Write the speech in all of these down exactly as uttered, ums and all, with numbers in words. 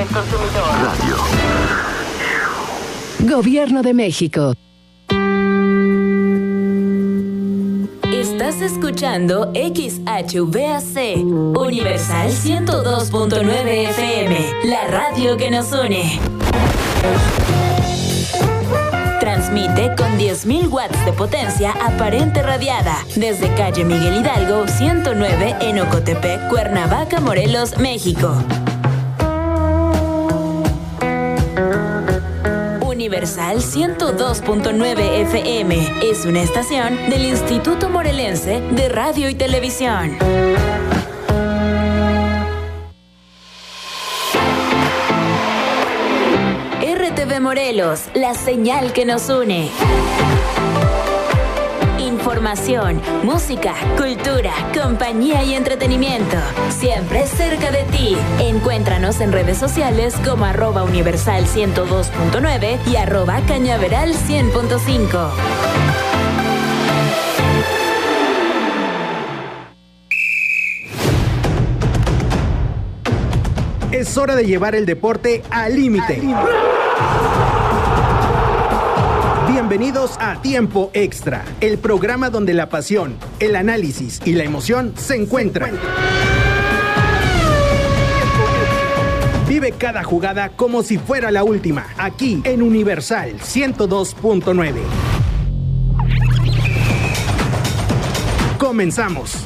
del consumidor. Radio. Gobierno de México. Estás escuchando X H V A C, Universal ciento dos punto nueve F M, la radio que nos une. Transmite con diez mil watts de potencia aparente radiada desde calle Miguel Hidalgo ciento nueve en Ocotepec, Cuernavaca, Morelos, México. Universal ciento dos punto nueve F M es una estación del Instituto Morelense de Radio y Televisión. R T V Morelos, la señal que nos une. Información, música, cultura, compañía y entretenimiento. Siempre cerca de ti. Encuéntranos en redes sociales como arroba universal ciento dos punto nueve y arroba cañaveral cien punto cinco. Es hora de llevar el deporte al límite. Bienvenidos a Tiempo Extra, el programa donde la pasión, el análisis y la emoción se encuentran. Vive cada jugada como si fuera la última, aquí en Universal ciento dos punto nueve. Comenzamos.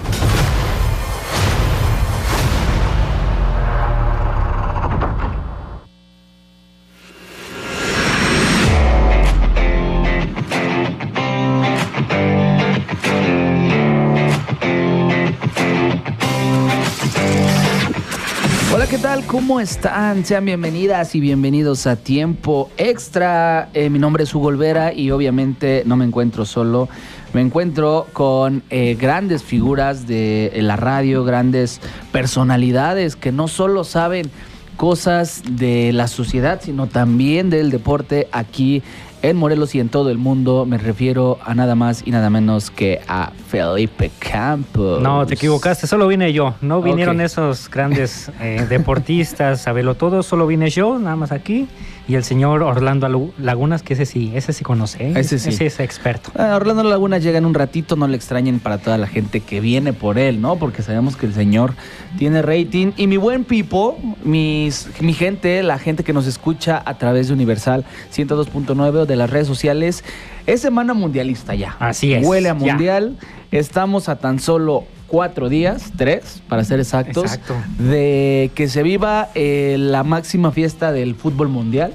¿Qué tal? ¿Cómo están? Sean bienvenidas y bienvenidos a Tiempo Extra. Eh, mi nombre es Hugo Olvera y obviamente no me encuentro solo. Me encuentro con eh, grandes figuras de la radio, grandes personalidades que no solo saben cosas de la sociedad, sino también del deporte aquí en Morelos y en todo el mundo. Me refiero a nada más y nada menos que a Felipe Campos. No, te equivocaste, solo vine yo. No vinieron okay. esos grandes eh, deportistas, sabelo todo, solo vine yo, nada más aquí. Y el señor Orlando Lagunas, que ese sí, ese sí conoce, ¿eh? Ese sí. Ese es experto. Ah, Orlando Lagunas llega en un ratito, no le extrañen para toda la gente que viene por él, ¿no? Porque sabemos que el señor tiene rating. Y mi buen Pipo, mis, mi gente, la gente que nos escucha a través de Universal ciento dos punto nueve o de las redes sociales, es semana mundialista ya. Así es. Huele a mundial. Ya. Estamos a tan solo cuatro días, tres, para ser exactos, Exacto. de que se viva eh, la máxima fiesta del fútbol mundial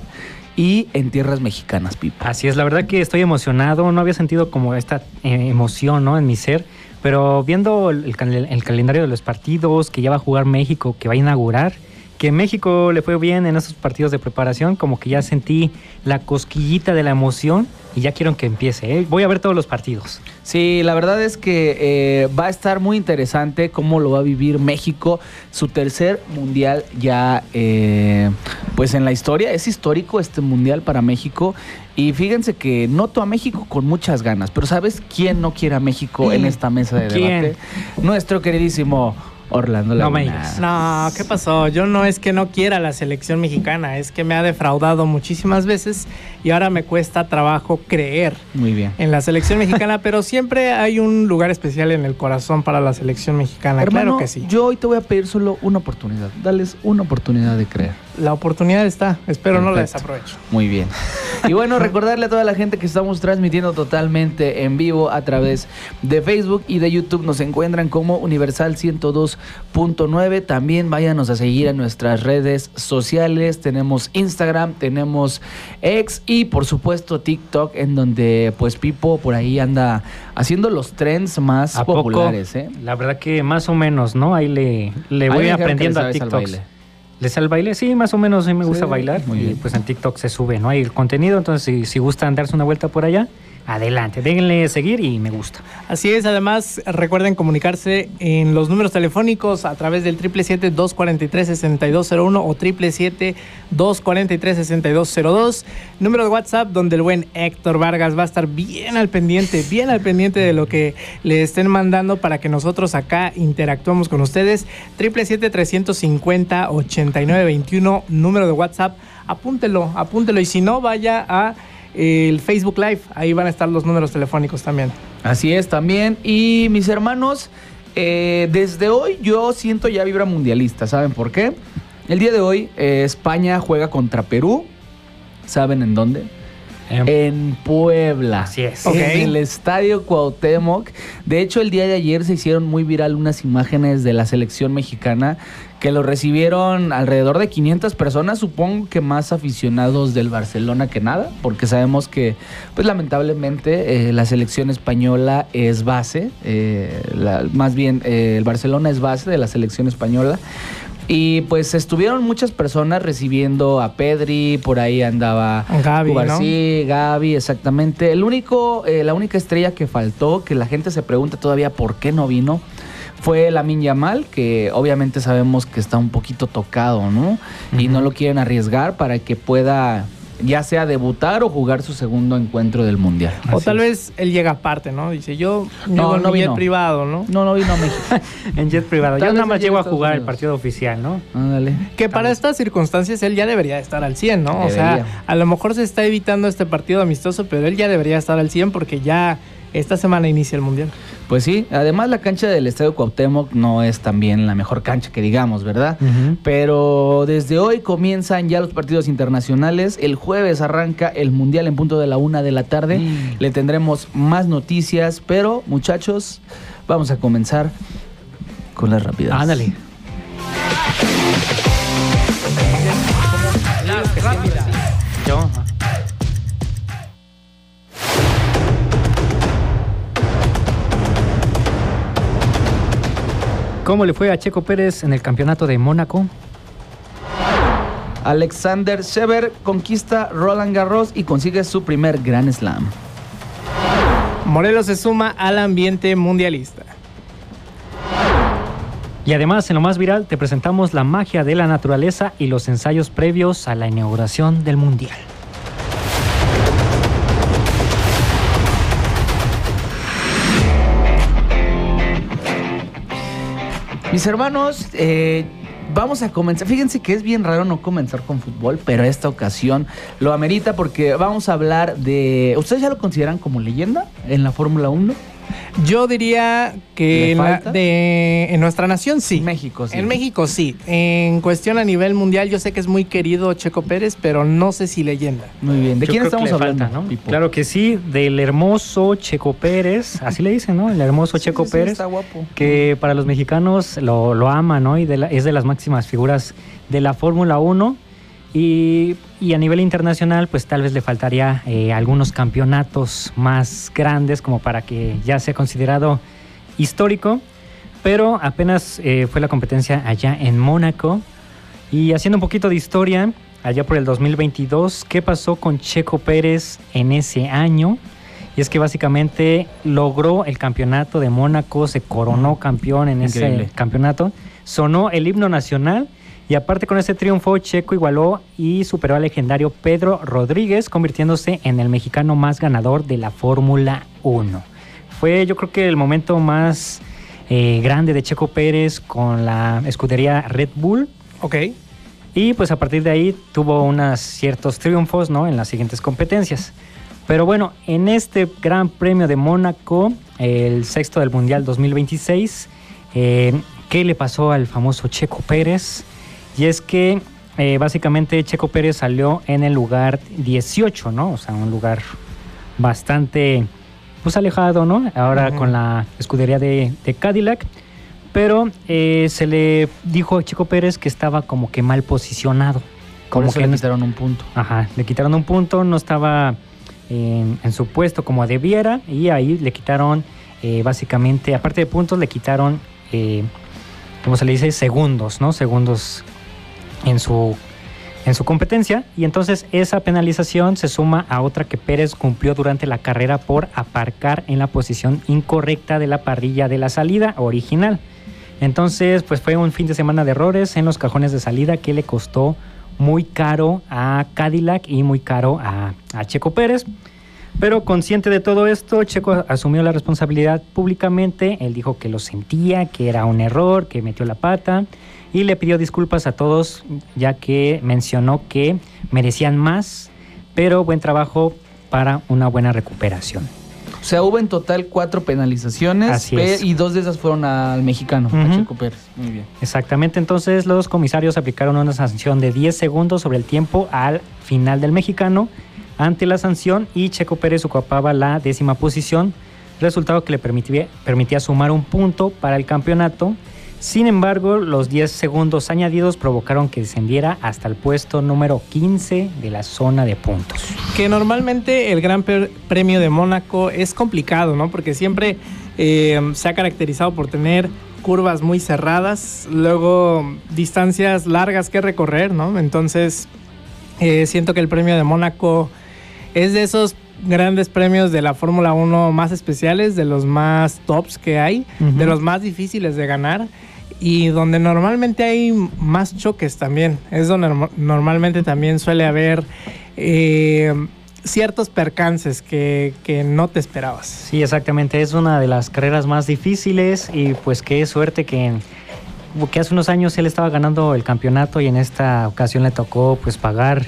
y en tierras mexicanas, Pipo. Así es, la verdad que estoy emocionado, no había sentido como esta eh, emoción, ¿no?, en mi ser, pero viendo el, el, el calendario de los partidos que ya va a jugar México, que va a inaugurar, que México le fue bien en esos partidos de preparación, como que ya sentí la cosquillita de la emoción y ya quiero que empiece, ¿eh? Voy a ver todos los partidos. Sí, la verdad es que eh, va a estar muy interesante cómo lo va a vivir México, su tercer mundial ya eh, pues en la historia. Es histórico este mundial para México y fíjense que noto a México con muchas ganas, pero ¿sabes quién no quiere a México en esta mesa de ¿Quién? debate? Nuestro queridísimo Orlando Lagunas. No me digas. No, ¿qué pasó? Yo no es que no quiera la selección mexicana, es que me ha defraudado muchísimas veces y ahora me cuesta trabajo creer Muy bien. en la selección mexicana, pero siempre hay un lugar especial en el corazón para la selección mexicana. Hermano, claro que sí. Yo hoy te voy a pedir solo una oportunidad. Dales una oportunidad de creer. La oportunidad está, espero Perfecto. No la desaprovecho. Muy bien. Y bueno, recordarle a toda la gente que estamos transmitiendo totalmente en vivo a través de Facebook y de YouTube. Nos encuentran como Universal ciento dos punto nueve. También váyanos a seguir en nuestras redes sociales. Tenemos Instagram, tenemos X y por supuesto TikTok, en donde pues Pipo por ahí anda haciendo los trends más ¿A populares. poco? ¿eh? La verdad que más o menos, ¿no? Ahí le, le voy Ahí me aprendiendo dijeron que le a sabes al TikTok. baile. ¿Les al baile? Sí, más o menos, sí me gusta Sí, bailar. muy Y bien. pues en TikTok se sube, ¿no? Hay el contenido, entonces si, si gustan darse una vuelta por allá, adelante, déjenle seguir y me gusta. Así es, además recuerden comunicarse en los números telefónicos a través del siete siete siete, dos cuatro tres, seis dos cero uno o siete siete siete, dos cuatro tres, seis dos cero dos, número de WhatsApp donde el buen Héctor Vargas va a estar bien al pendiente, bien al pendiente de lo que le estén mandando para que nosotros acá interactuemos con ustedes. siete siete siete, tres cinco cero, ocho nueve dos uno, número de WhatsApp, apúntelo, apúntelo y si no, vaya a el Facebook Live, ahí van a estar los números telefónicos también. Así es, también. Y mis hermanos, eh, desde hoy yo siento ya vibra mundialista. ¿Saben por qué? El día de hoy eh, España juega contra Perú. ¿Saben en dónde? En, en Puebla. Así es. En Okay. el Estadio Cuauhtémoc. De hecho, el día de ayer se hicieron muy viral unas imágenes de la selección mexicana que lo recibieron alrededor de quinientas personas, supongo que más aficionados del Barcelona que nada, porque sabemos que, pues lamentablemente, eh, la selección española es base, eh, la, más bien eh, el Barcelona es base de la selección española. Y pues estuvieron muchas personas recibiendo a Pedri, por ahí andaba Gavi, Cubarsí, ¿no? Gavi, exactamente. El único, eh, la única estrella que faltó, que la gente se pregunta todavía por qué no vino, fue Lamine Yamal, que obviamente sabemos que está un poquito tocado, ¿no? Uh-huh. Y no lo quieren arriesgar para que pueda ya sea debutar o jugar su segundo encuentro del Mundial. O Así tal es. vez él llega aparte, ¿no? Dice, yo No, llego en no mi jet vino. privado, ¿no? No, no vino a México. En jet privado. Tal Yo vez nada más en llego a Estados jugar el Unidos. partido oficial, ¿no? Ándale. Que para estas circunstancias él ya debería estar al cien, ¿no? O Debería. sea, a lo mejor se está evitando este partido amistoso, pero él ya debería estar al cien porque ya esta semana inicia el Mundial. Pues sí, además la cancha del Estadio Cuauhtémoc no es también la mejor cancha que digamos, ¿verdad? Uh-huh. Pero desde hoy comienzan ya los partidos internacionales. El jueves arranca el Mundial en punto de la una de la tarde. Mm. Le tendremos más noticias, pero muchachos, vamos a comenzar con las rápidas. Ándale. Yo. ¿Cómo le fue a Checo Pérez en el campeonato de Mónaco? Alexander Zverev conquista Roland Garros y consigue su primer Grand Slam. Morelos se suma al ambiente mundialista. Y además, en lo más viral, te presentamos la magia de la naturaleza y los ensayos previos a la inauguración del Mundial. Mis hermanos, eh, vamos a comenzar. Fíjense que es bien raro no comenzar con fútbol, pero esta ocasión lo amerita porque vamos a hablar de... ¿Ustedes ya lo consideran como leyenda en la Fórmula uno? Yo diría que en, la, de, en nuestra nación sí. En México sí. En México sí. En cuestión a nivel mundial, yo sé que es muy querido Checo Pérez, pero no sé si leyenda. Muy bien. ¿De Yo quién creo estamos que le hablando? falta, ¿no? Pipo? Claro que sí, del hermoso Checo Pérez, así le dicen, ¿no? El hermoso Sí, Checo sí, sí, Pérez, está guapo. que para los mexicanos lo, lo aman, ¿no? Y de la, es de las máximas figuras de la Fórmula uno. Y, y a nivel internacional, pues tal vez le faltaría eh, algunos campeonatos más grandes como para que ya sea considerado histórico, pero apenas eh, fue la competencia allá en Mónaco. Y haciendo un poquito de historia, allá por el dos mil veintidós, ¿qué pasó con Checo Pérez en ese año? Y es que básicamente logró el campeonato de Mónaco, se coronó campeón en Increíble. ese campeonato, sonó el himno nacional. Y aparte con ese triunfo, Checo igualó y superó al legendario Pedro Rodríguez, convirtiéndose en el mexicano más ganador de la Fórmula uno. Fue yo creo que el momento más eh, grande de Checo Pérez con la escudería Red Bull. Ok. Y pues a partir de ahí tuvo unos ciertos triunfos, ¿no? En las siguientes competencias. Pero bueno, en este Gran Premio de Mónaco, el sexto del Mundial dos mil veintiséis, eh, ¿qué le pasó al famoso Checo Pérez? Y es que eh, básicamente Checo Pérez salió en el lugar dieciocho, ¿no? O sea, un lugar bastante pues alejado, ¿no? Ahora uh-huh. con la escudería de, de Cadillac. Pero eh, se le dijo a Checo Pérez que estaba como que mal posicionado. Como Como que que le no- quitaron un punto. Ajá, le quitaron un punto, no estaba en, en su puesto como debiera y ahí le quitaron eh, básicamente, aparte de puntos, le quitaron, eh, ¿cómo se le dice? Segundos, ¿no? Segundos en su en su competencia, y entonces esa penalización se suma a otra que Pérez cumplió durante la carrera por aparcar en la posición incorrecta de la parrilla de la salida original. Entonces, pues fue un fin de semana de errores en los cajones de salida que le costó muy caro a Cadillac y muy caro a, a Checo Pérez. Pero consciente de todo esto, Checo asumió la responsabilidad públicamente. Él dijo que lo sentía, que era un error, que metió la pata, y le pidió disculpas a todos, ya que mencionó que merecían más, pero buen trabajo para una buena recuperación. O sea, hubo en total cuatro penalizaciones. Así es. Y dos de esas fueron al mexicano, uh-huh. a Checo Pérez. Muy bien. Exactamente, entonces los comisarios aplicaron una sanción de diez segundos sobre el tiempo al final del mexicano. Ante la sanción, y Checo Pérez ocupaba la décima posición, resultado que le permitía, permitía sumar un punto para el campeonato. Sin embargo, los diez segundos añadidos provocaron que descendiera hasta el puesto número quince de la zona de puntos. Que normalmente el Gran Premio de Mónaco es complicado, ¿no? Porque siempre eh, se ha caracterizado por tener curvas muy cerradas, luego distancias largas que recorrer, ¿no? Entonces, eh, siento que el Premio de Mónaco es de esos grandes premios de la Fórmula uno más especiales, de los más tops que hay, uh-huh. de los más difíciles de ganar, y donde normalmente hay más choques también. Es donde no- normalmente también suele haber eh, ciertos percances que, que no te esperabas. Sí, exactamente, es una de las carreras más difíciles, y pues qué suerte que, que hace unos años él estaba ganando el campeonato y en esta ocasión le tocó pues pagar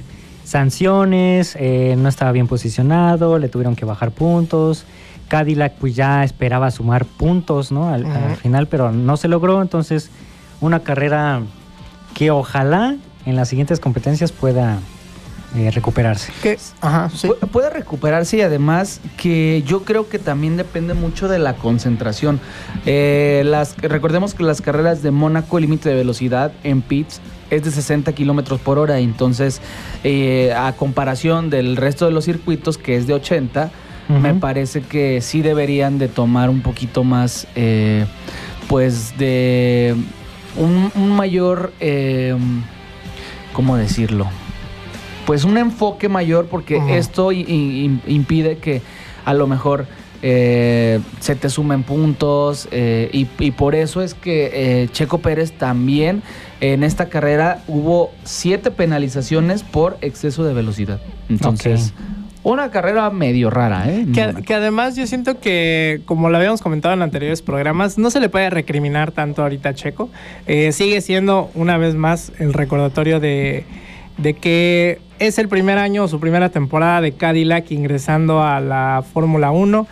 sanciones, eh, no estaba bien posicionado, le tuvieron que bajar puntos. Cadillac pues ya esperaba sumar puntos, ¿no? al, uh-huh. al final, pero no se logró. Entonces, una carrera que ojalá en las siguientes competencias pueda eh, recuperarse. ¿Qué? Ajá, sí. Pu- puede recuperarse, y además que yo creo que también depende mucho de la concentración. Eh, las, recordemos que las carreras de Mónaco, el límite de velocidad en pits es de sesenta kilómetros por hora, entonces eh, a comparación del resto de los circuitos, que es de ochenta, uh-huh. me parece que sí deberían de tomar un poquito más, eh, pues de un, un mayor, eh, ¿cómo decirlo? Pues un enfoque mayor, porque uh-huh. esto i- i- impide que a lo mejor eh, se te sumen puntos, eh, y, y por eso es que eh, Checo Pérez también en esta carrera hubo siete penalizaciones por exceso de velocidad. Entonces, okay. una carrera medio rara, ¿eh? Que, que además yo siento que, como lo habíamos comentado en anteriores programas, no se le puede recriminar tanto ahorita a Checo. Eh, sigue siendo una vez más el recordatorio de, de que es el primer año, su primera temporada de Cadillac ingresando a la Fórmula uno.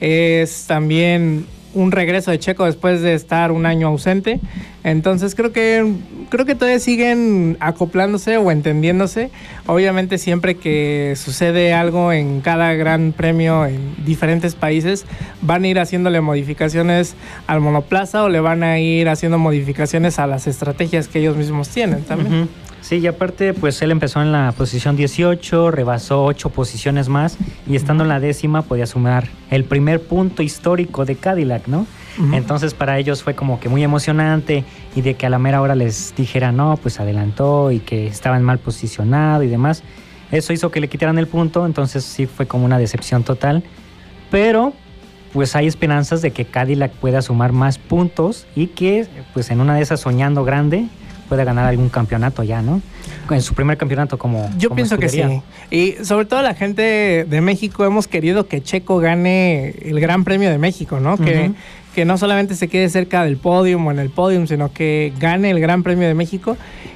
Es también un regreso de Checo después de estar un año ausente. Entonces creo que creo que todavía siguen acoplándose o entendiéndose. Obviamente siempre que sucede algo en cada gran premio en diferentes países, van a ir haciéndole modificaciones al monoplaza o le van a ir haciendo modificaciones a las estrategias que ellos mismos tienen también. Uh-huh. Sí, y aparte, pues él empezó en la posición dieciocho, rebasó ocho posiciones más, y estando en la décima podía sumar el primer punto histórico de Cadillac, ¿no? Uh-huh. Entonces para ellos fue como que muy emocionante, y de que a la mera hora les dijera, no, pues adelantó y que estaban mal posicionado y demás. Eso hizo que le quitaran el punto, entonces sí fue como una decepción total. Pero pues hay esperanzas de que Cadillac pueda sumar más puntos y que pues en una de esas, soñando grande, puede ganar algún campeonato ya, ¿no? En su primer campeonato como Yo como pienso escudería. que sí. Y sobre todo la gente de México hemos querido que Checo gane el Gran Premio de México, ¿no? Uh-huh. Que, que no solamente se quede cerca del podio o en el podio, sino que gane el Gran Premio de México.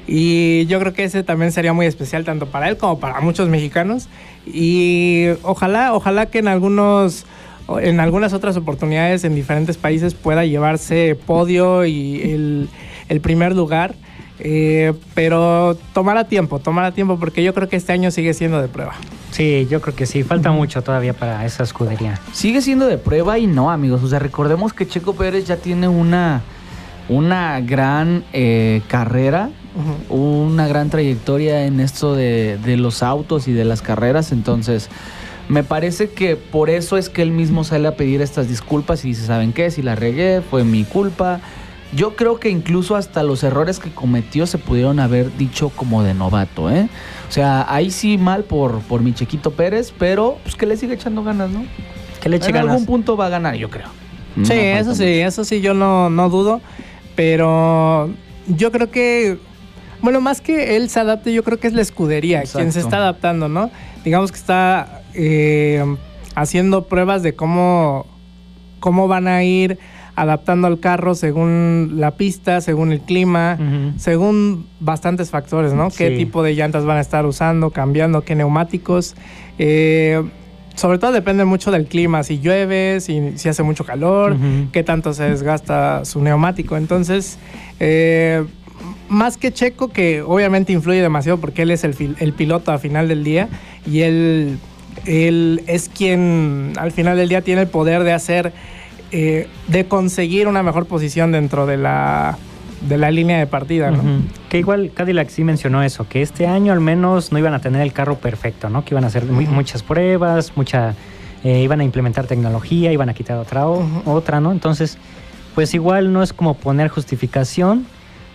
Y yo creo que ese también sería muy especial tanto para él como para muchos mexicanos. Y ojalá, ojalá que en algunos... en algunas otras oportunidades en diferentes países pueda llevarse podio y el, el primer lugar. Eh, pero tomará tiempo, tomará tiempo porque yo creo que este año sigue siendo de prueba. Sí, yo creo que sí, falta uh-huh. mucho todavía para esa escudería. Sigue siendo de prueba y no, amigos, o sea, recordemos que Checo Pérez ya tiene una, una gran eh, carrera, uh-huh. una gran trayectoria en esto de, de los autos y de las carreras, entonces me parece que por eso es que él mismo sale a pedir estas disculpas y dice, ¿saben qué? Si la regué, fue mi culpa. yo creo que incluso hasta los errores que cometió se pudieron haber dicho como de novato, ¿eh? O sea, ahí sí mal por, por mi Chequito Pérez, pero pues que le sigue echando ganas, ¿no? Que le eche en ganas. algún punto va a ganar, yo creo. Sí, No eso falta sí, mucho. eso sí, yo no, no dudo. Pero yo creo que, bueno, más que él se adapte, yo creo que es la escudería Exacto. quien se está adaptando, ¿no? Digamos que está eh, haciendo pruebas de cómo, cómo van a ir adaptando al carro según la pista, según el clima, Ujú. según bastantes factores, ¿no? Qué Sí. tipo de llantas van a estar usando, cambiando, qué neumáticos. Eh, sobre todo depende mucho del clima, si llueve, si, si hace mucho calor, Ujú. qué tanto se desgasta su neumático. Entonces, eh, más que Checo, que obviamente influye demasiado porque él es el, fil- el piloto al final del día y él, él es quien al final del día tiene el poder de hacer, eh, de conseguir una mejor posición dentro de la, de la línea de partida, ¿no? Ujú. Que igual Cadillac sí mencionó eso, que este año al menos no iban a tener el carro perfecto, ¿no? Que iban a hacer muy- muchas pruebas, mucha, eh, iban a implementar tecnología, iban a quitar otra, o- Ujú. otra, ¿no? Entonces, pues igual no es como poner justificación,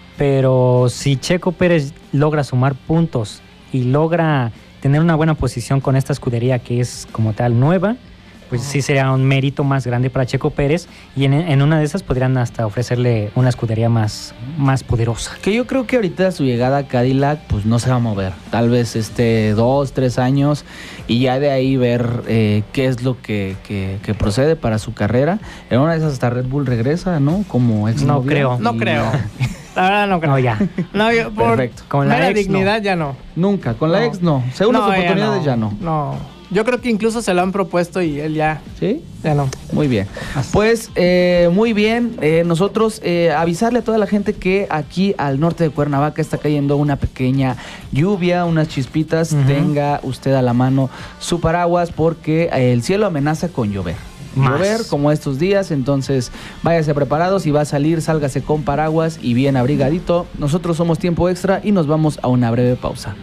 pero si Checo Pérez logra sumar puntos y logra tener una buena posición con esta escudería que es como tal nueva, pues sí sería un mérito más grande para Checo Pérez y en, en una de esas podrían hasta ofrecerle una escudería más, más poderosa. Que yo creo que ahorita su llegada a Cadillac pues no se va a mover. Tal vez este dos, tres años y ya de ahí ver eh, qué es lo que, que, que procede para su carrera. En una de esas hasta Red Bull regresa, ¿no? Como ex No creo. No creo. La verdad no creo. No, ya. No, yo, por Perfecto. Con la mera ex, dignidad ya no. Nunca. Con la No. ex no. Segundas No, ya oportunidades ya no. No. Yo creo que incluso se lo han propuesto y él ya, ¿Sí? ya no. Muy bien. Pues eh, muy bien. Eh, nosotros eh, avisarle a toda la gente que aquí al norte de Cuernavaca está cayendo una pequeña lluvia, unas chispitas. Ujú. Tenga usted a la mano su paraguas porque eh, el cielo amenaza con llover. Más. Llover como estos días, entonces váyase preparados. Si va a salir, sálgase con paraguas y bien abrigadito. Nosotros somos Tiempo Extra y nos vamos a una breve pausa.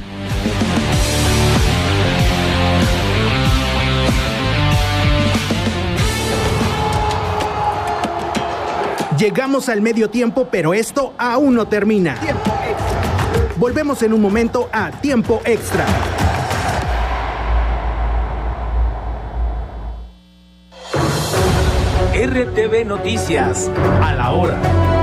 Llegamos al medio tiempo, pero esto aún no termina. Volvemos en un momento a Tiempo Extra. R T V Noticias, a la hora.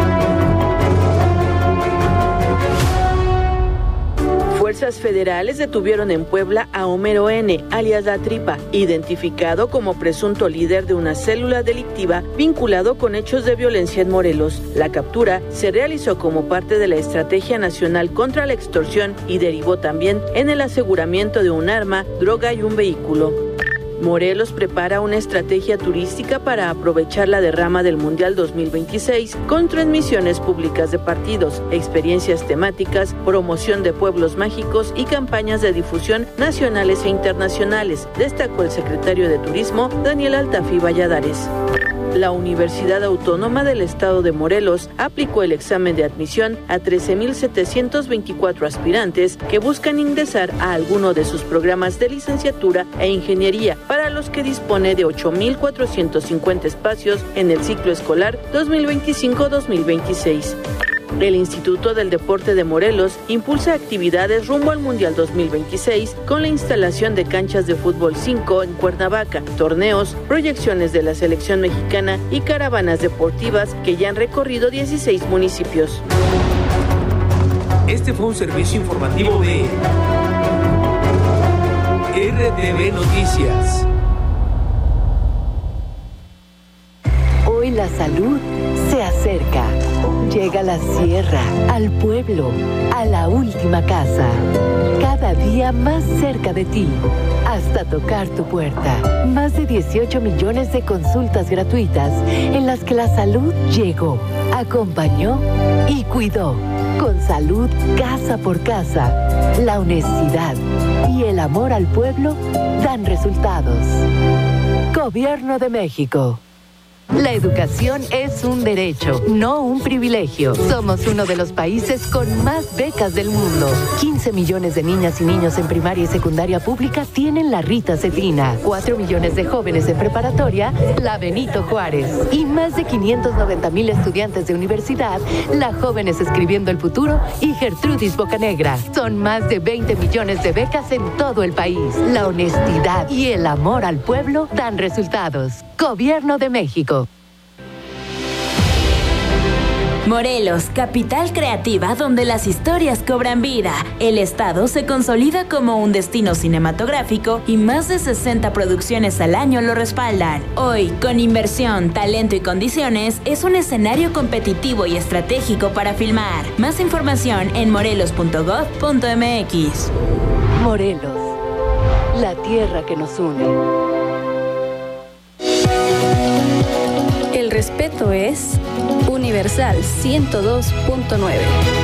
Fuerzas federales detuvieron en Puebla a Homero N., alias La Tripa, identificado como presunto líder de una célula delictiva vinculado con hechos de violencia en Morelos. La captura se realizó como parte de la Estrategia Nacional contra la Extorsión y derivó también en el aseguramiento de un arma, droga y un vehículo. Morelos prepara una estrategia turística para aprovechar la derrama del Mundial dos mil veintiséis con transmisiones públicas de partidos, experiencias temáticas, promoción de pueblos mágicos y campañas de difusión nacionales e internacionales, destacó el secretario de Turismo, Daniel Altafi Valladares. La Universidad Autónoma del Estado de Morelos aplicó el examen de admisión a trece mil setecientos veinticuatro aspirantes que buscan ingresar a alguno de sus programas de licenciatura e ingeniería, para los que dispone de ocho mil cuatrocientos cincuenta espacios en el ciclo escolar dos mil veinticinco dos mil veintiséis. El Instituto del Deporte de Morelos impulsa actividades rumbo al Mundial dos mil veintiséis con la instalación de canchas de fútbol cinco en Cuernavaca, torneos, proyecciones de la selección mexicana y caravanas deportivas que ya han recorrido dieciséis municipios. Este fue un servicio informativo de R T V Noticias. Hoy la salud se acerca. Llega a la sierra, al pueblo, a la última casa. Cada día más cerca de ti, hasta tocar tu puerta. Más de dieciocho millones de consultas gratuitas en las que la salud llegó, acompañó y cuidó. Con salud casa por casa, la honestidad y el amor al pueblo dan resultados. Gobierno de México. La educación es un derecho, no un privilegio. Somos uno de los países con más becas del mundo. quince millones de niñas y niños en primaria y secundaria pública tienen la Rita Cefina. cuatro millones de jóvenes en preparatoria, la Benito Juárez. Y más de quinientos noventa mil estudiantes de universidad, la Jóvenes Escribiendo el Futuro y Gertrudis Bocanegra. Son más de veinte millones de becas en todo el país. La honestidad y el amor al pueblo dan resultados. Gobierno de México. Morelos, capital creativa donde las historias cobran vida. El estado se consolida como un destino cinematográfico y más de sesenta producciones al año lo respaldan. Hoy, con inversión, talento y condiciones, es un escenario competitivo y estratégico para filmar. Más información en morelos punto gob punto mx. Morelos, la tierra que nos une. El respeto es Universal ciento dos punto nueve.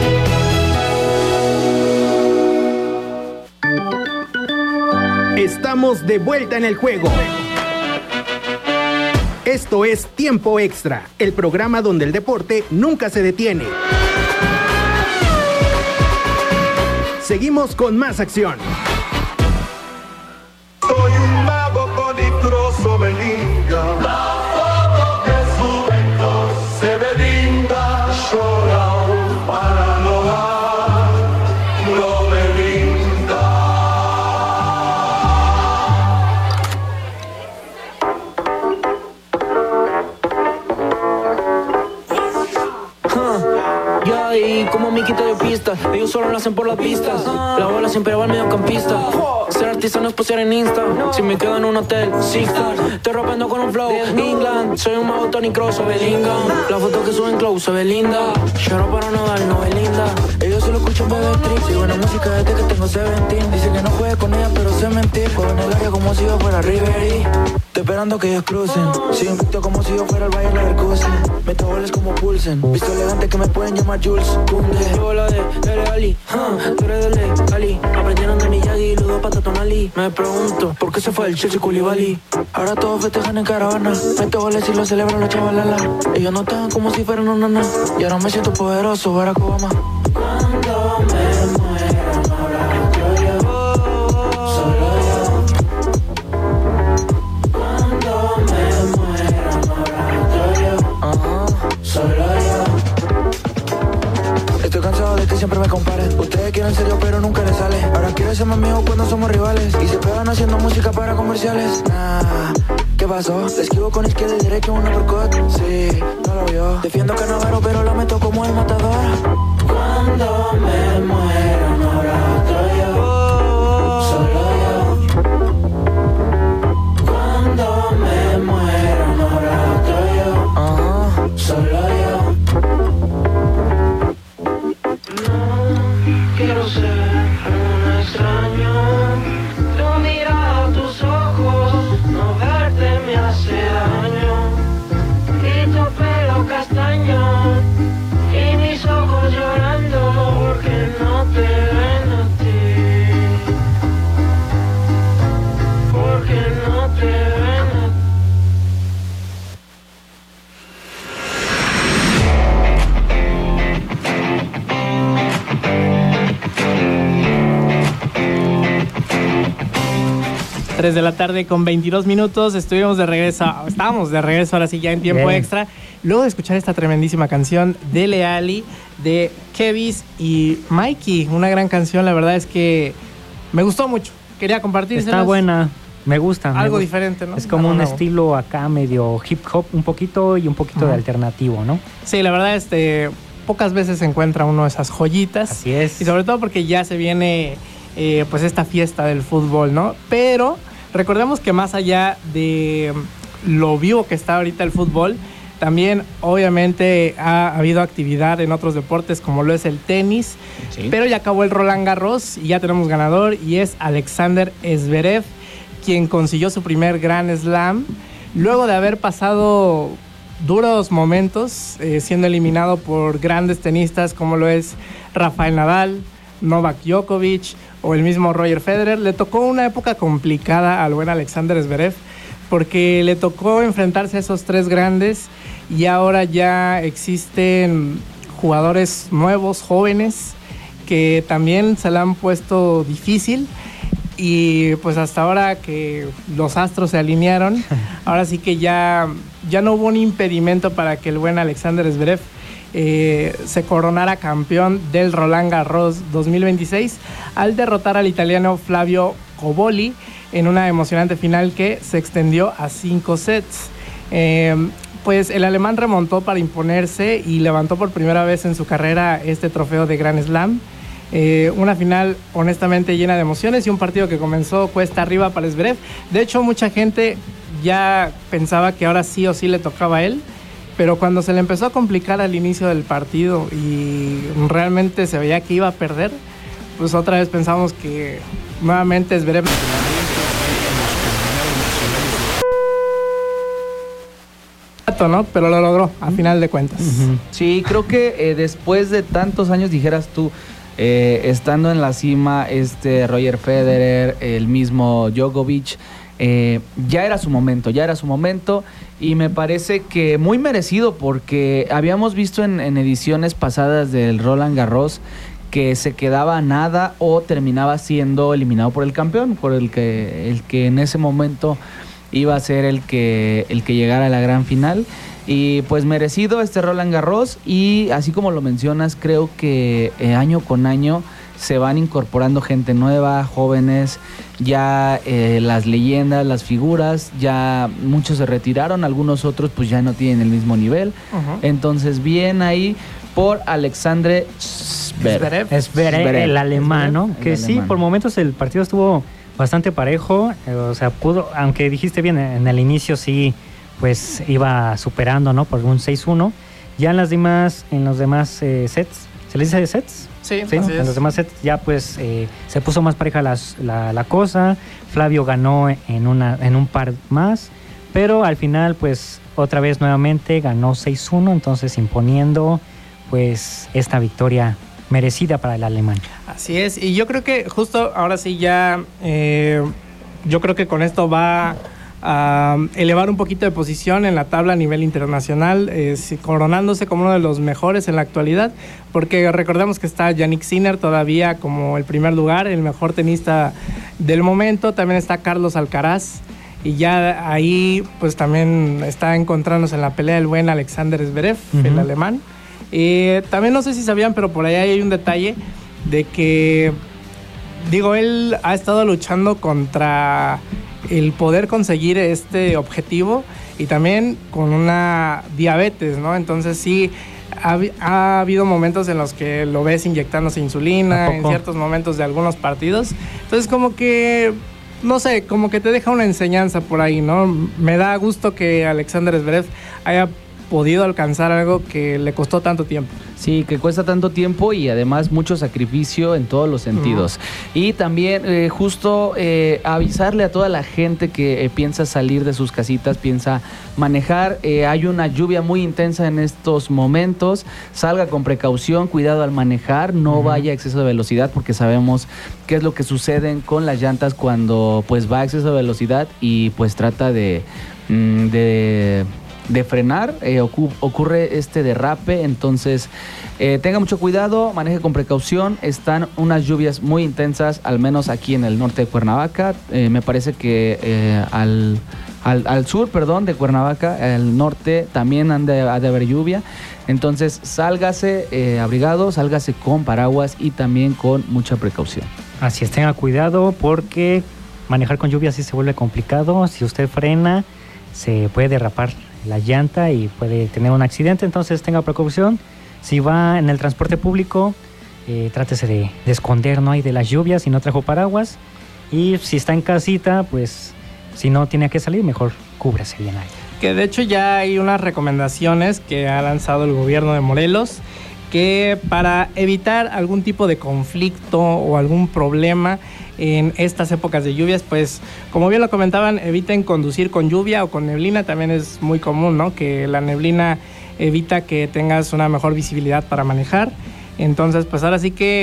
Estamos de vuelta en el juego. Esto es Tiempo Extra, el programa donde el deporte nunca se detiene. Seguimos con más acción. Soy un mago con distrozo belinga. Se ve linda, llora para no dar, no me linda. Huh. Ya, y como mi quita de pista, ellos solo lo hacen por las pistas. La bola siempre va al mediocampista. Ser artista no es postear en Insta. Si me quedo en un hotel, Six Stars, te rompiendo con un flow, England. Soy un mago Tony Kroos o Bellingham. La foto que suben close se ve linda. Lloro para no dar, no ve linda. Ellos solo escuchan bebé trip. Sigo buena música desde que tengo diecisiete. Dice que no juegue con ella, pero sé mentir. Juego en el área como si yo fuera Ribery. Estoy esperando que ellos crucen. Sigo invicto como si yo fuera el Bayer Leverkusen. Meto goles como Pulsen. Visto elegante que me pueden llamar Jules Kunde. Llevo la de Dele Ali, huh. Tú eres Dele Ali. Aprendieron de Miyagi, Ludo Patatonali. Me pregunto, ¿por qué se fue el Chelsea Koulibaly? Ahora todos festejan en caravana. Meto goles y lo celebran los chavalala. Ellos no estaban como si fueran un nana. Y ahora me siento poderoso, Barack Obama. Cuando me muera no habrá otro yo, solo yo. Cuando me muera no habrá otro yo, uh-huh. Solo yo. Estoy cansado de que siempre me comparen. Ustedes quieren serio pero nunca les sale. Ahora quieren ser más amigos cuando somos rivales. Y se pegan haciendo música para comerciales. Nah, ¿qué pasó? Le esquivo con izquierda y derecha un uppercut. Sí, no lo vio. Defiendo Canavero pero la meto como el matador. Cuando me muera no habrá otro yo, solo yo. Cuando me muera no habrá otro yo, uh-huh. Solo yo. Quiero ser un extraño. Tu mirada, tus ojos, no verte me hace daño. Y tu pelo castaño, y mis ojos llorando porque no te ven a ti. Porque no te ven a ti. tres de la tarde con veintidós minutos. Estuvimos de regreso, estábamos de regreso ahora sí ya en tiempo Bien. extra. Luego de escuchar esta tremendísima canción Dele Ali de Kevis y Mikey. Una gran canción, la verdad es que me gustó mucho. Quería compartirla. Está buena, me gusta. me Algo gusta. diferente, ¿no? Es como Algo un nuevo. estilo acá medio hip hop un poquito y un poquito Ajá. de alternativo, ¿no? Sí, la verdad, este, pocas veces se encuentra uno de esas joyitas. Así es. Y sobre todo porque ya se viene eh, pues esta fiesta del fútbol, ¿no? Pero recordemos que más allá de lo vivo que está ahorita el fútbol, también obviamente ha habido actividad en otros deportes como lo es el tenis, Sí. pero ya acabó el Roland Garros y ya tenemos ganador y es Alexander Zverev, quien consiguió su primer Grand Slam luego de haber pasado duros momentos eh, siendo eliminado por grandes tenistas como lo es Rafael Nadal, Novak Djokovic o el mismo Roger Federer. Le tocó una época complicada al buen Alexander Zverev, porque le tocó enfrentarse a esos tres grandes y ahora ya existen jugadores nuevos, jóvenes, que también se la han puesto difícil. Y pues hasta ahora que los astros se alinearon, ahora sí que ya, ya no hubo un impedimento para que el buen Alexander Zverev eh, se coronara campeón del Roland Garros dos mil veintiséis al derrotar al italiano Flavio Cobolli en una emocionante final que se extendió a cinco sets. Eh, pues el alemán remontó para imponerse y levantó por primera vez en su carrera este trofeo de Grand Slam. Eh, una final honestamente llena de emociones y un partido que comenzó cuesta arriba para Zverev. De hecho, mucha gente ya pensaba que ahora sí o sí le tocaba a él, pero cuando se le empezó a complicar al inicio del partido y realmente se veía que iba a perder, pues otra vez pensamos que nuevamente Zverev... ¿no? Pero lo logró a final de cuentas. Uh-huh. Sí, creo que eh, después de tantos años, dijeras tú, Eh, estando en la cima, este Roger Federer, el mismo Djokovic, eh, ya era su momento, ya era su momento y me parece que muy merecido porque habíamos visto en, en ediciones pasadas del Roland Garros que se quedaba a nada o terminaba siendo eliminado por el campeón, por el que, el que en ese momento iba a ser el que, el que llegara a la gran final. Y pues merecido este Roland Garros y así como lo mencionas, creo que eh, año con año se van incorporando gente nueva, jóvenes, ya eh, las leyendas, las figuras, ya muchos se retiraron, algunos otros pues ya no tienen el mismo nivel. Uh-huh. Entonces bien ahí por Alexander Zverev. Zverev, el alemán, ¿no? Que sí, alemán. Por momentos el partido estuvo bastante parejo, eh, o sea, pudo, aunque dijiste bien, en el inicio sí, pues iba superando, ¿no? Por un seis uno. Ya en las demás, en los demás eh, sets, ¿se les dice sets? Sí, sí, así en es. los demás sets ya pues eh, se puso más pareja las, la, la cosa. Flavio ganó en, una, en un par más, pero al final pues otra vez nuevamente ganó seis uno, entonces imponiendo pues esta victoria merecida para el alemán. Así es, y yo creo que justo ahora sí ya, eh, yo creo que con esto va a elevar un poquito de posición en la tabla a nivel internacional, eh, coronándose como uno de los mejores en la actualidad, porque recordemos que está Jannik Sinner todavía como el primer lugar, el mejor tenista del momento, también está Carlos Alcaraz, y ya ahí pues también está encontrándose en la pelea el buen Alexander Zverev, uh-huh. el alemán. Eh, también no sé si sabían, pero por ahí hay un detalle de que, digo, él ha estado luchando contra el poder conseguir este objetivo y también con una diabetes, ¿no? Entonces sí, ha, ha habido momentos en los que lo ves inyectándose insulina, en ciertos momentos de algunos partidos. Entonces como que, no sé, como que te deja una enseñanza por ahí, ¿no? Me da gusto que Alexander Zverev haya podido alcanzar algo que le costó tanto tiempo. Sí, que cuesta tanto tiempo y además mucho sacrificio en todos los sentidos. Uh-huh. Y también eh, justo eh, avisarle a toda la gente que eh, piensa salir de sus casitas, piensa manejar. Eh, hay una lluvia muy intensa en estos momentos. Salga con precaución, cuidado al manejar, no uh-huh. vaya a exceso de velocidad porque sabemos qué es lo que sucede con las llantas cuando pues va a exceso de velocidad y pues trata de... Mm, de de frenar, eh, ocu- ocurre este derrape, entonces eh, tenga mucho cuidado, maneje con precaución, están unas lluvias muy intensas, al menos aquí en el norte de Cuernavaca, eh, me parece que eh, al, al, al sur, perdón, de Cuernavaca, al norte también han de, ha de haber lluvia, entonces sálgase eh, abrigado, sálgase con paraguas y también con mucha precaución. Así es, tenga cuidado porque manejar con lluvia sí se vuelve complicado, si usted frena se puede derrapar la llanta y puede tener un accidente, entonces tenga precaución. Si va en el transporte público, eh, trátese de, de esconder, ¿no? Y de las lluvias, si no trajo paraguas. Y si está en casita, pues si no tiene que salir, mejor cúbrase bien ahí. Que de hecho ya hay unas recomendaciones que ha lanzado el gobierno de Morelos, que para evitar algún tipo de conflicto o algún problema en estas épocas de lluvias, pues como bien lo comentaban, eviten conducir con lluvia o con neblina, también es muy común, ¿no? Que la neblina evita que tengas una mejor visibilidad para manejar, entonces pues ahora sí que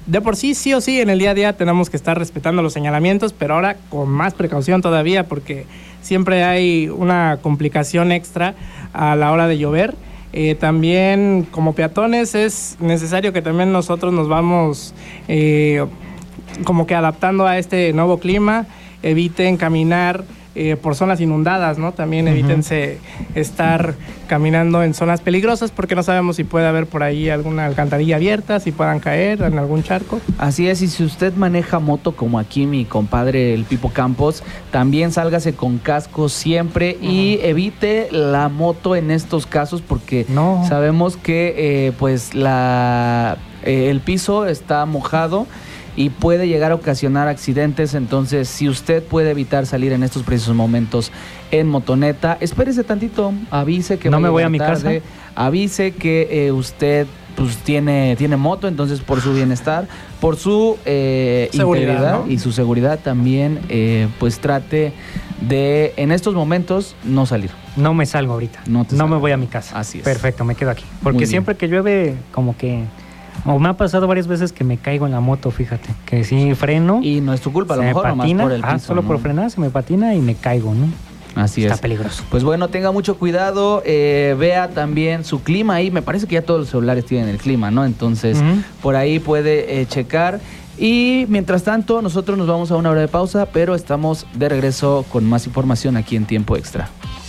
de por sí, sí o sí, en el día a día tenemos que estar respetando los señalamientos, pero ahora con más precaución todavía, porque siempre hay una complicación extra a la hora de llover. Eh, también como peatones es necesario que también nosotros nos vamos eh, como que adaptando a este nuevo clima. Eviten caminar eh, por zonas inundadas, ¿no? También evítense uh-huh. estar caminando en zonas peligrosas, porque no sabemos si puede haber por ahí alguna alcantarilla abierta, si puedan caer en algún charco. Así es, y si usted maneja moto como aquí mi compadre el Pipo Campos, también sálgase con casco siempre uh-huh. y evite la moto en estos casos, porque no. sabemos que eh, pues la eh, el piso está mojado y puede llegar a ocasionar accidentes. Entonces, si usted puede evitar salir en estos precisos momentos en motoneta, espérese tantito, avise que no me voy a mi tarde, casa, avise que eh, usted pues tiene, tiene moto, entonces por su bienestar, por su eh, integridad, ¿no? Y su seguridad también, eh, pues trate de en estos momentos no salir. No me salgo ahorita, no, no me voy a mi casa. Así es. Perfecto, me quedo aquí. Porque siempre que llueve, como que... O me ha pasado varias veces que me caigo en la moto, fíjate, que sí freno. Y no es tu culpa, a lo mejor patina, nomás por el piso, ah, solo ¿no? por frenar se me patina y me caigo, ¿no? Así Está es. peligroso. Pues bueno, tenga mucho cuidado, eh, vea también su clima ahí. Me parece que ya todos los celulares tienen el clima, ¿no? Entonces, uh-huh. por ahí puede eh, checar. Y mientras tanto, nosotros nos vamos a una hora de pausa, pero estamos de regreso con más información aquí en Tiempo Extra.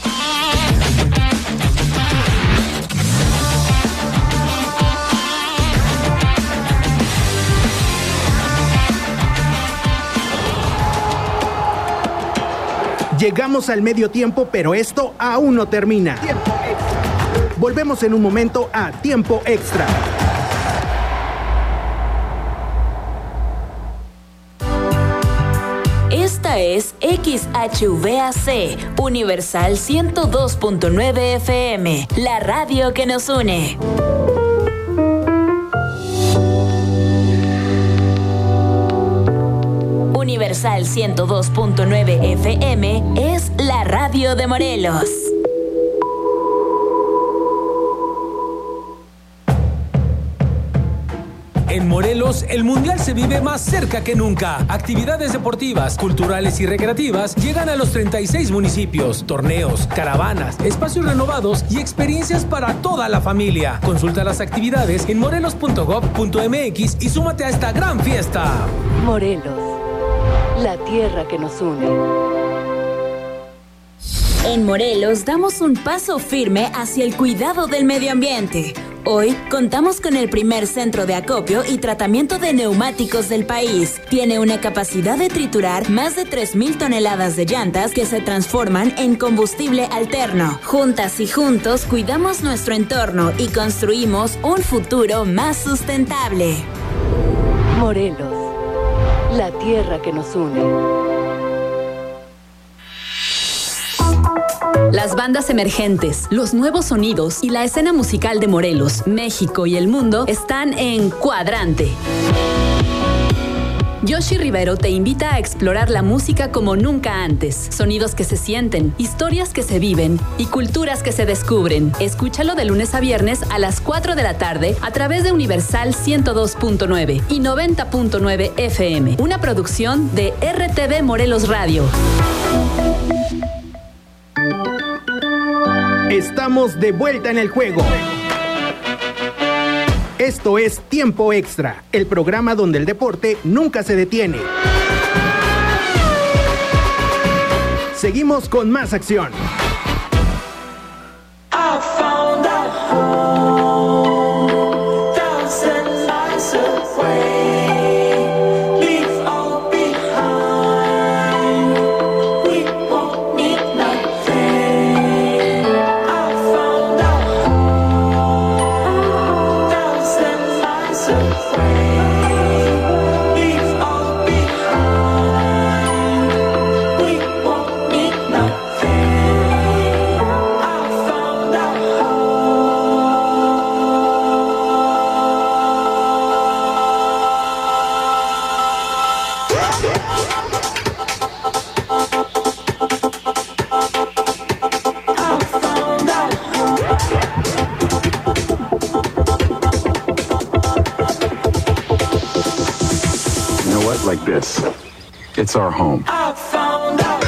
Llegamos al medio tiempo, pero esto aún no termina. Tiempo extra. Volvemos en un momento a Tiempo Extra. Esta es X H V A C, Universal ciento dos punto nueve F M, la radio que nos une. Universal ciento dos punto nueve F M es la radio de Morelos. En Morelos, el Mundial se vive más cerca que nunca. Actividades deportivas, culturales y recreativas llegan a los treinta y seis municipios. Torneos, caravanas, espacios renovados y experiencias para toda la familia. Consulta las actividades en morelos punto gob punto m x y súmate a esta gran fiesta. Morelos, la tierra que nos une. En Morelos damos un paso firme hacia el cuidado del medio ambiente. Hoy contamos con el primer centro de acopio y tratamiento de neumáticos del país. Tiene una capacidad de triturar más de tres mil toneladas de llantas que se transforman en combustible alterno. Juntas y juntos cuidamos nuestro entorno y construimos un futuro más sustentable. Morelos, la tierra que nos une. Las bandas emergentes, los nuevos sonidos y la escena musical de Morelos, México y el mundo están en Cuadrante. Yoshi Rivero te invita a explorar la música como nunca antes. Sonidos que se sienten, historias que se viven y culturas que se descubren. Escúchalo de lunes a viernes a las cuatro de la tarde a través de Universal ciento dos punto nueve y noventa punto nueve F M. Una producción de R T V Morelos Radio. Estamos de vuelta en el juego. Esto es Tiempo Extra, el programa donde el deporte nunca se detiene. Seguimos con más acción. this. It's our home. I found out.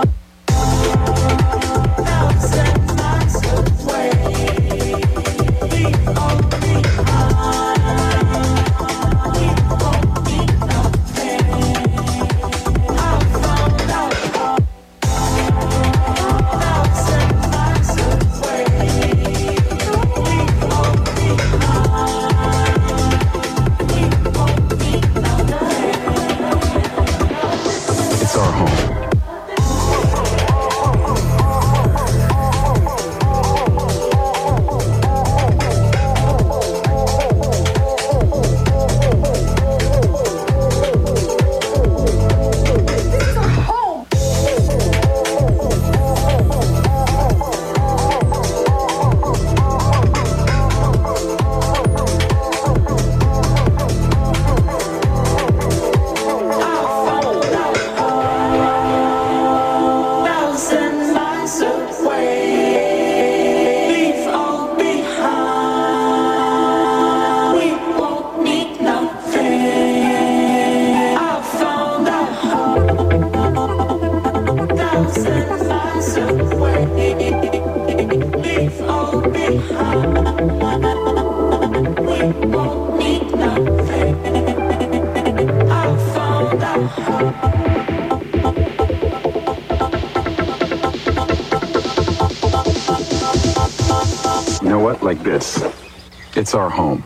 You know what? Like this. It's our home.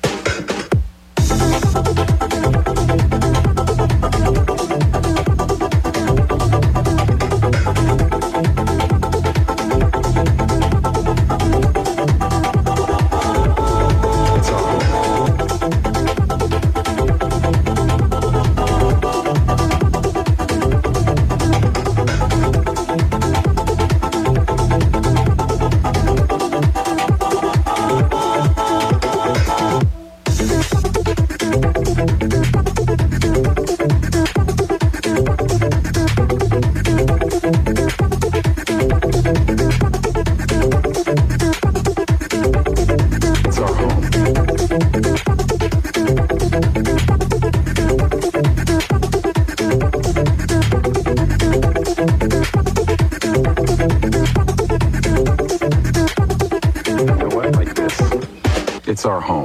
It's our home.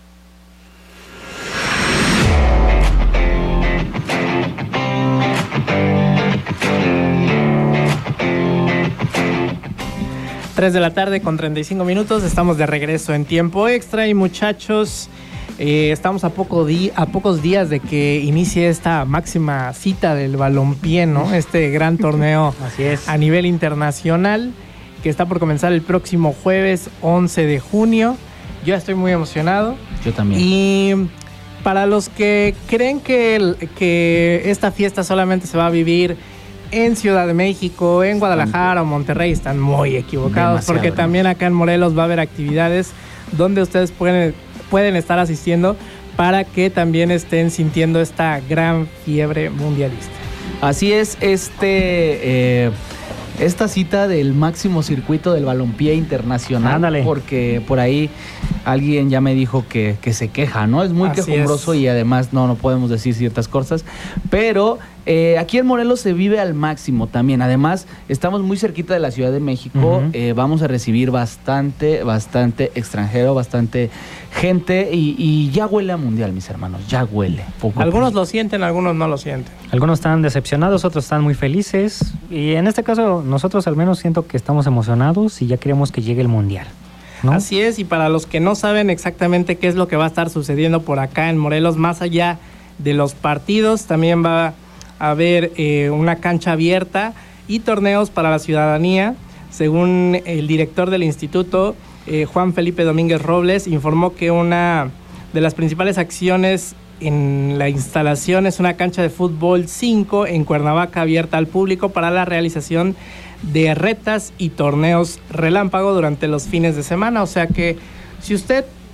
tres de la tarde con treinta y cinco minutos, estamos de regreso en tiempo extra y muchachos, eh, estamos a, poco di- a pocos días de que inicie esta máxima cita del balompié, ¿no? Este gran torneo Así es. a nivel internacional que está por comenzar el próximo jueves once de junio. Yo estoy muy emocionado. Yo también. Y para los que creen que, el, que esta fiesta solamente se va a vivir en Ciudad de México, en Guadalajara o Monterrey, están muy equivocados. Demasiado, porque ¿no? también acá en Morelos va a haber actividades donde ustedes pueden, pueden estar asistiendo para que también estén sintiendo esta gran fiebre mundialista. Así es, este... Eh... Esta cita del máximo circuito del balompié internacional. Ándale. Porque por ahí alguien ya me dijo que, que se queja, ¿no? Es muy Así quejumbroso es. Y además no, no podemos decir ciertas cosas. Pero eh, aquí en Morelos se vive al máximo también. Además, estamos muy cerquita de la Ciudad de México. Uh-huh. eh, vamos a recibir bastante, bastante extranjero, bastante gente. Y, y ya huele a mundial, mis hermanos. Ya huele. Poco a Algunos poco. lo sienten, algunos no lo sienten. Algunos están decepcionados, otros están muy felices. Y en este caso, nosotros al menos siento que estamos emocionados y ya queremos que llegue el mundial, ¿no? Así es, y para los que no saben exactamente qué es lo que va a estar sucediendo por acá en Morelos, más allá de los partidos, también va a haber eh, una cancha abierta y torneos para la ciudadanía. Según el director del instituto, eh, Juan Felipe Domínguez Robles, informó que una de las principales acciones en la instalación es una cancha de fútbol cinco en Cuernavaca abierta al público para la realización de retas y torneos relámpago durante los fines de semana. O sea que si usted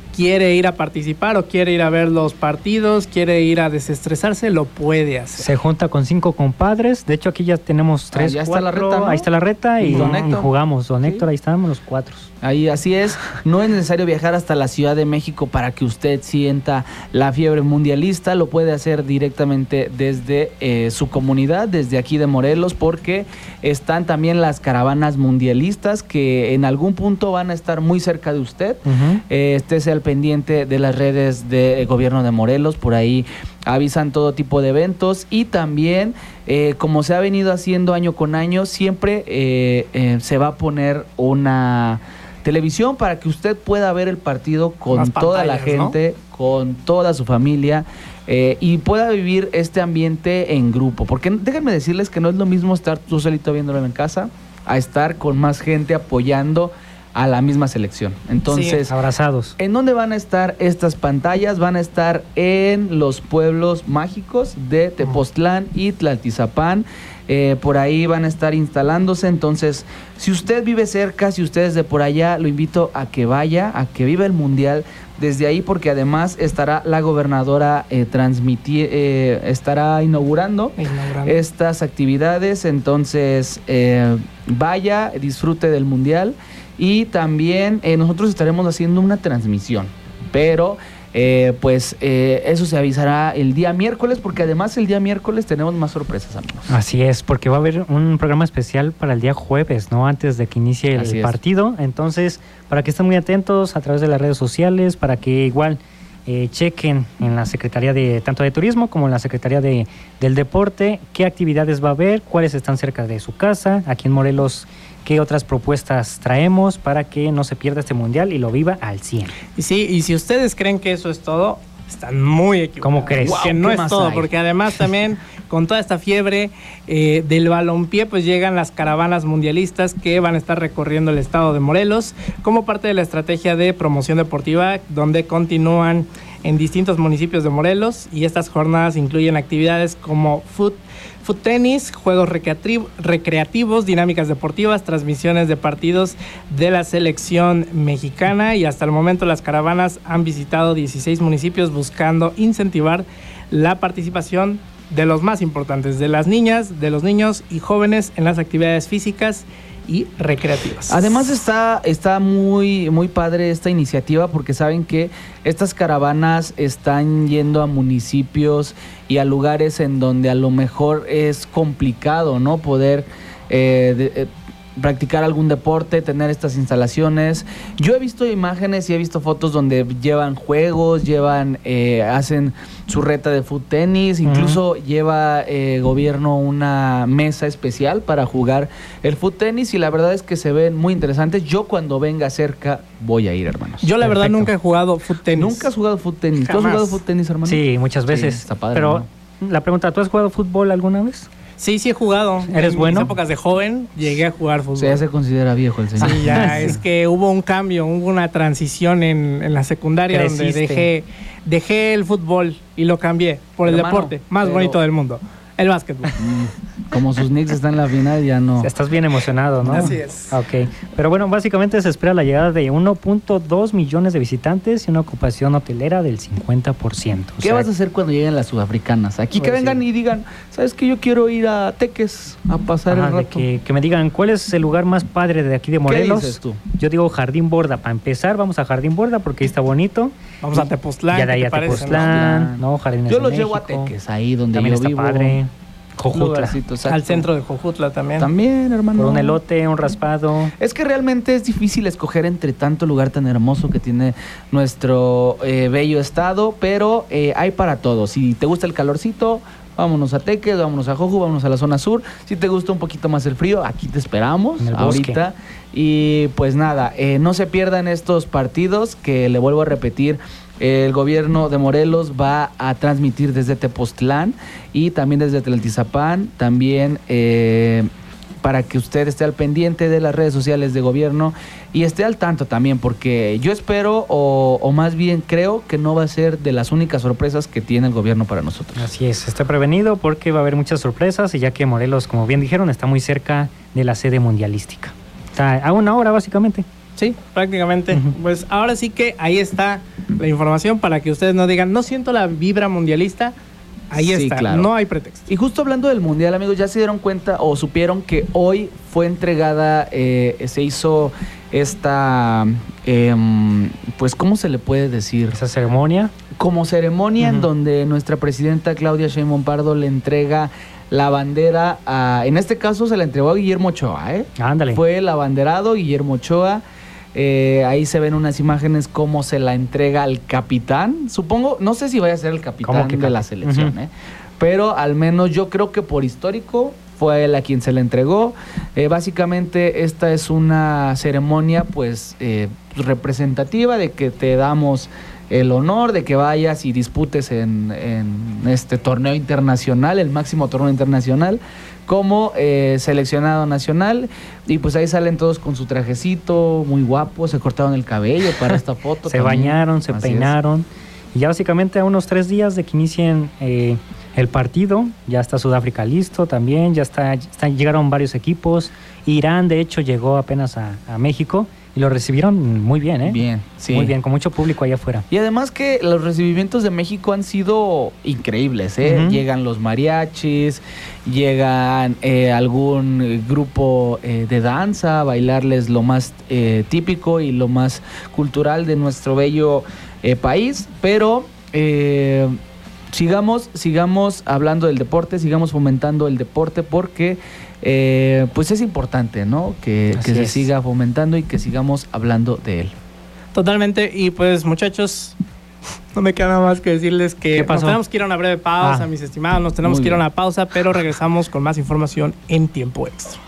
quiere ir a participar o quiere ir a ver los partidos, quiere ir a desestresarse, lo puede hacer. Se junta con cinco compadres. De hecho, aquí ya tenemos tres, ah, ya cuatro. Está la reta, ¿no? Ahí está la reta y, Don y jugamos. Don Héctor, sí. Ahí estamos los cuatro. Ahí, así es. No es necesario viajar hasta la Ciudad de México para que usted sienta la fiebre mundialista. Lo puede hacer directamente desde eh, su comunidad, desde aquí de Morelos, porque están también las caravanas mundialistas que en algún punto van a estar muy cerca de usted. Uh-huh. Eh, estése al pendiente de las redes del gobierno de Morelos, por ahí avisan todo tipo de eventos y también, eh, como se ha venido haciendo año con año, siempre eh, eh, se va a poner una televisión para que usted pueda ver el partido con Más toda pantallas, la gente, ¿no? Con toda su familia eh, y pueda vivir este ambiente en grupo. Porque déjenme decirles que no es lo mismo estar tú solito viéndolo en casa a estar con más gente apoyando a la misma selección. Entonces, sí, abrazados. ¿En dónde van a estar estas pantallas? Van a estar en los pueblos mágicos de Tepoztlán y Tlaltizapán. Eh, por ahí van a estar instalándose. Entonces, si usted vive cerca, si usted es de por allá, lo invito a que vaya, a que viva el Mundial desde ahí, porque además estará la gobernadora eh, transmitir, eh, estará inaugurando, inaugurando estas actividades. Entonces, eh, vaya, disfrute del Mundial. Y también eh, nosotros estaremos haciendo una transmisión, pero eh, pues eh, eso se avisará el día miércoles, porque además el día miércoles tenemos más sorpresas, amigos. Así es, porque va a haber un programa especial para el día jueves, ¿no? Antes de que inicie el Así partido. Es. Entonces, para que estén muy atentos a través de las redes sociales, para que igual eh, chequen en la Secretaría de tanto de Turismo como en la Secretaría de, del Deporte qué actividades va a haber, cuáles están cerca de su casa, aquí en Morelos, qué otras propuestas traemos para que no se pierda este mundial y lo viva al cien. Y sí, y si ustedes creen que eso es todo, están muy equivocados. ¿Cómo crees? Wow, que no es todo, hay? Porque además también con toda esta fiebre eh, del balompié, pues llegan las caravanas mundialistas que van a estar recorriendo el estado de Morelos como parte de la estrategia de promoción deportiva, donde continúan en distintos municipios de Morelos, y estas jornadas incluyen actividades como foot Foot tenis, juegos recreativos, dinámicas deportivas, transmisiones de partidos de la selección mexicana, y hasta el momento las caravanas han visitado dieciséis municipios buscando incentivar la participación de los más importantes, de las niñas, de los niños y jóvenes en las actividades físicas y recreativas. Además está, está muy, muy padre esta iniciativa, porque saben que estas caravanas están yendo a municipios y a lugares en donde a lo mejor es complicado, ¿no? Poder eh, de, eh, practicar algún deporte, tener estas instalaciones. Yo he visto imágenes y he visto fotos donde llevan juegos, llevan, eh, hacen su reta de foot tenis, incluso uh-huh. lleva eh, gobierno una mesa especial para jugar el foot tenis, y la verdad es que se ven muy interesantes. Yo cuando venga cerca voy a ir, hermanos. Yo la Perfecto. verdad nunca he jugado foot tenis. ¿Nunca has jugado foot tenis? ¿Tú has jugado foot tenis, hermano? Sí, muchas veces. Sí, está padre, pero ¿no? La pregunta, ¿tú has jugado fútbol alguna vez? Sí, sí he jugado. ¿Eres en bueno? En mis épocas de joven llegué a jugar fútbol. O sea, ya se considera viejo el señor. Sí, ya, es que hubo un cambio, hubo una transición en, en la secundaria. Creciste. Donde dejé, dejé el fútbol y lo cambié por el Hermano, deporte más pero... bonito del mundo, el básquetbol. Como sus Knicks están en la final, ya no. Estás bien emocionado, ¿no? Así es. Ok. Pero bueno, básicamente se espera la llegada de uno punto dos millones de visitantes y una ocupación hotelera del cincuenta por ciento. ¿Qué o sea, vas a hacer cuando lleguen las sudafricanas? Aquí que vengan y digan, ¿sabes qué? Yo quiero ir a Teques a pasar Ajá, el rato. Que, que me digan, ¿cuál es el lugar más padre de aquí de Morelos? ¿Qué dices tú? Yo digo Jardín Borda. Para empezar, vamos a Jardín Borda porque ahí está bonito. Vamos a Tepoztlán. Ya de ahí a Tepoztlán, ¿no? Jardines Yo los de llevo México. a Teques, ahí donde También yo está vivo. Padre. Jojutla. Al centro de Jojutla también. También, hermano. Por un elote, un raspado. Es que realmente es difícil escoger entre tanto lugar tan hermoso que tiene nuestro eh, bello estado, pero eh, hay para todos. Si te gusta el calorcito, vámonos a Teques, vámonos a Joju, vámonos a la zona sur. Si te gusta un poquito más el frío, aquí te esperamos ahorita. Y pues nada, eh, no se pierdan estos partidos que le vuelvo a repetir. El gobierno de Morelos va a transmitir desde Tepoztlán y también desde Tlaltizapán, también eh, para que usted esté al pendiente de las redes sociales de gobierno y esté al tanto también, porque yo espero, o, o más bien creo que no va a ser de las únicas sorpresas que tiene el gobierno para nosotros. Así es, esté prevenido porque va a haber muchas sorpresas, y ya que Morelos, como bien dijeron, está muy cerca de la sede mundialística. Está a una hora básicamente. Sí, prácticamente. Uh-huh. Pues ahora sí que ahí está la información para que ustedes no digan, no siento la vibra mundialista. Ahí sí, está, claro. No hay pretexto. Y justo hablando del Mundial, amigos, ya se dieron cuenta o supieron que hoy fue entregada, eh, se hizo esta, eh, pues, ¿cómo se le puede decir? ¿Esa ceremonia? Como ceremonia uh-huh. en donde nuestra presidenta Claudia Sheinbaum Pardo le entrega la bandera a, en este caso se la entregó a Guillermo Ochoa, ¿eh? Ándale. Fue el abanderado Guillermo Ochoa. Eh, ahí se ven unas imágenes cómo se la entrega al capitán. Supongo, no sé si vaya a ser el capitán de cap- la selección, uh-huh. ¿eh? Pero al menos yo creo que por histórico fue él a quien se la entregó. Eh, básicamente esta es una ceremonia pues eh, representativa de que te damos el honor de que vayas y disputes en, en este torneo internacional, el máximo torneo internacional, como eh, seleccionado nacional. Y pues ahí salen todos con su trajecito, muy guapos, se cortaron el cabello para esta foto. Se también. bañaron, se Así peinaron. Es. Y ya básicamente a unos tres días de que inicien eh, el partido, ya está Sudáfrica listo también, ya está, está llegaron varios equipos. Irán, de hecho, llegó apenas a, a México. Y lo recibieron muy bien, ¿eh? Bien, sí. Muy bien, con mucho público allá afuera. Y además que los recibimientos de México han sido increíbles, ¿eh? Uh-huh. Llegan los mariachis, llegan eh, algún grupo eh, de danza a bailarles lo más eh, típico y lo más cultural de nuestro bello eh, país. Pero eh, sigamos, sigamos hablando del deporte, sigamos fomentando el deporte porque... Eh, pues es importante, ¿no? Que, que se siga fomentando y que sigamos hablando de él. Totalmente, y pues muchachos, no me queda nada más que decirles que nos tenemos que ir a una breve pausa, ah. mis estimados, nos tenemos Muy que ir a una pausa, pero regresamos con más información en tiempo extra.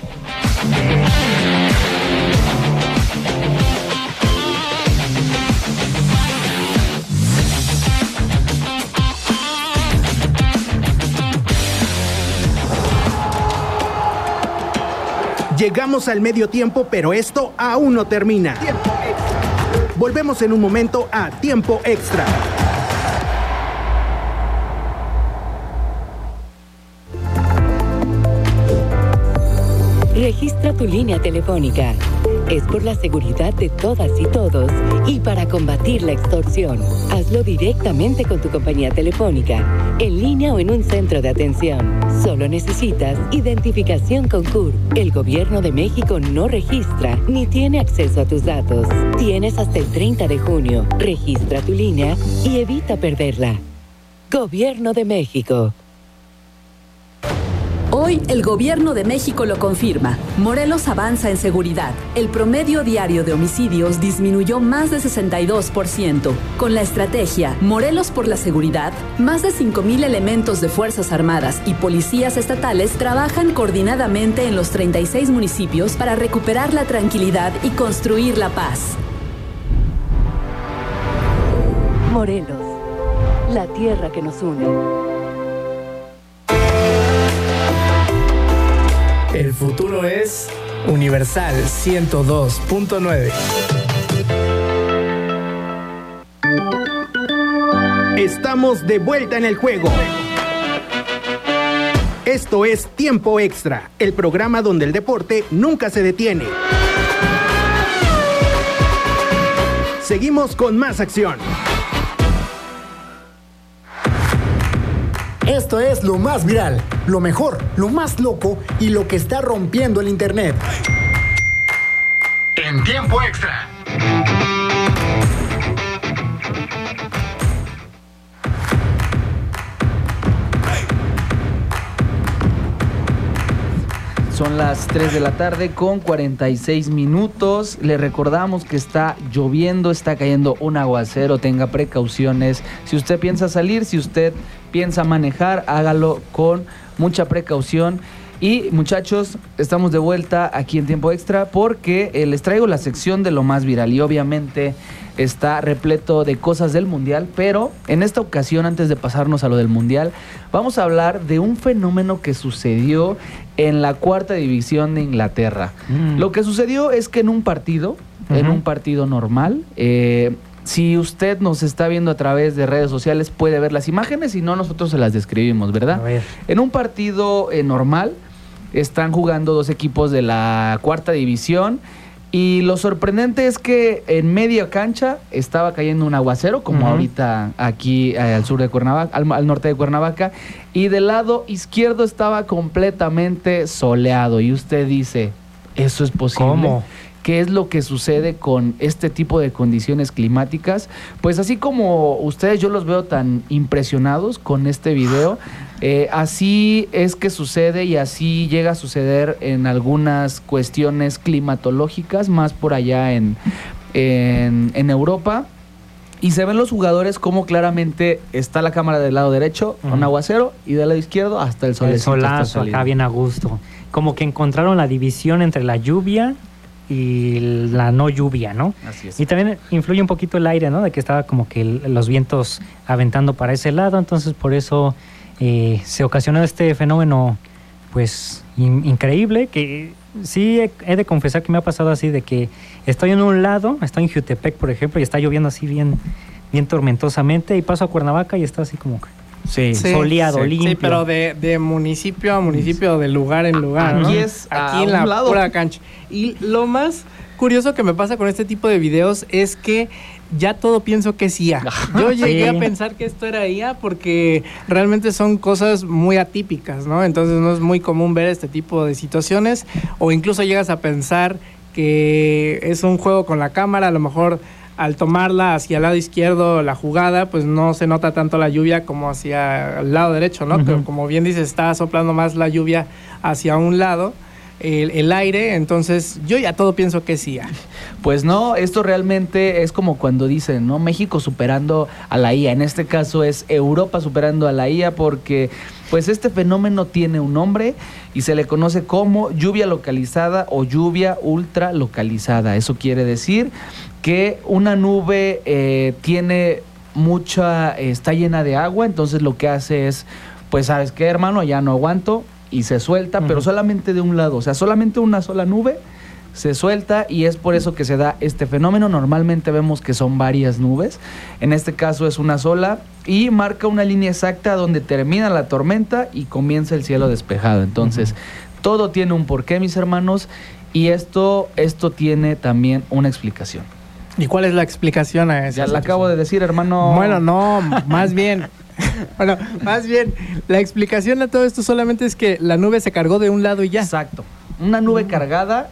Llegamos al medio tiempo, pero esto aún no termina. Tiempo extra. Volvemos en un momento a Tiempo Extra. Registra tu línea telefónica. Es por la seguridad de todas y todos y para combatir la extorsión. Hazlo directamente con tu compañía telefónica, en línea o en un centro de atención. Solo necesitas identificación con C U R. El Gobierno de México no registra ni tiene acceso a tus datos. Tienes hasta el treinta de junio. Registra tu línea y evita perderla. Gobierno de México. Hoy el Gobierno de México lo confirma. Morelos avanza en seguridad. El promedio diario de homicidios disminuyó más de sesenta y dos por ciento. Con la estrategia Morelos por la Seguridad, más de cinco mil elementos de Fuerzas Armadas y policías estatales trabajan coordinadamente en los treinta y seis municipios para recuperar la tranquilidad y construir la paz. Morelos, la tierra que nos une. El futuro es Universal ciento dos punto nueve. Estamos de vuelta en el juego. Esto es Tiempo Extra, el programa donde el deporte nunca se detiene. Seguimos con más acción. Esto es lo más viral, lo mejor, lo más loco y lo que está rompiendo el internet. En Tiempo Extra. Son las tres de la tarde con cuarenta y seis minutos. Le recordamos que está lloviendo, está cayendo un aguacero, tenga precauciones. Si usted piensa salir, si usted piensa manejar, hágalo con mucha precaución. Y muchachos, estamos de vuelta aquí en Tiempo Extra porque eh, les traigo la sección de lo más viral y obviamente está repleto de cosas del Mundial, pero en esta ocasión, antes de pasarnos a lo del Mundial, vamos a hablar de un fenómeno que sucedió en la cuarta división de Inglaterra. Mm. Lo que sucedió es que en un partido, uh-huh. en un partido normal, eh, si usted nos está viendo a través de redes sociales puede ver las imágenes, si no nosotros se las describimos, ¿verdad? A ver. En un partido eh, normal están jugando dos equipos de la cuarta división Y lo sorprendente es que en media cancha estaba cayendo un aguacero, como uh-huh. ahorita aquí eh, al sur de Cuernavaca, al, al norte de Cuernavaca, y del lado izquierdo estaba completamente soleado. Y usted dice, ¿eso es posible? ¿Cómo? ¿Qué es lo que sucede con este tipo de condiciones climáticas? Pues así como ustedes, yo los veo tan impresionados con este video, eh, así es que sucede y así llega a suceder en algunas cuestiones climatológicas, más por allá en, en, en Europa. Y se ven los jugadores como claramente está la cámara del lado derecho, uh-huh. un aguacero, y del lado izquierdo hasta el solecito. El solazo, acá bien a gusto. Como que encontraron la división entre la lluvia y la no lluvia, ¿no? Así es. Y también influye un poquito el aire, ¿no? De que estaba como que el, los vientos aventando para ese lado, entonces por eso eh, se ocasionó este fenómeno, pues, in, increíble, que sí he, he de confesar que me ha pasado así, de que estoy en un lado, estoy en Jutepec, por ejemplo, y está lloviendo así bien, bien tormentosamente, y paso a Cuernavaca y está así como que Sí, sí, soleado, sí, limpio. Sí, pero de, de municipio a municipio, de lugar en lugar, Aquí ¿no? es aquí en la lado. pura cancha. Y lo más curioso que me pasa con este tipo de videos es que ya todo pienso que es I A. Yo llegué sí. a pensar que esto era I A porque realmente son cosas muy atípicas, ¿no? Entonces no es muy común ver este tipo de situaciones, o incluso llegas a pensar que es un juego con la cámara, a lo mejor al tomarla hacia el lado izquierdo la jugada, pues no se nota tanto la lluvia como hacia el lado derecho, ¿no? Uh-huh. Pero como bien dices, está soplando más la lluvia hacia un lado, el, el aire, entonces yo ya todo pienso que sí. Pues no, esto realmente es como cuando dicen, ¿no? México superando a la I A, en este caso es Europa superando a la I A, porque pues este fenómeno tiene un nombre y se le conoce como lluvia localizada o lluvia ultra localizada. Eso quiere decir que una nube eh, tiene mucha, eh, está llena de agua, entonces lo que hace es, pues, ¿sabes qué, hermano? Ya no aguanto, y se suelta, uh-huh. pero solamente de un lado, o sea, solamente una sola nube se suelta, y es por eso que se da este fenómeno. Normalmente vemos que son varias nubes, en este caso es una sola, y marca una línea exacta donde termina la tormenta y comienza el cielo despejado. Entonces, uh-huh. todo tiene un porqué, mis hermanos, y esto, esto tiene también una explicación. ¿Y cuál es la explicación a eso? Ya la acabo de decir, hermano. Bueno, no, más bien. Bueno, más bien, la explicación a todo esto solamente es que la nube se cargó de un lado y ya. Exacto. Una nube mm. cargada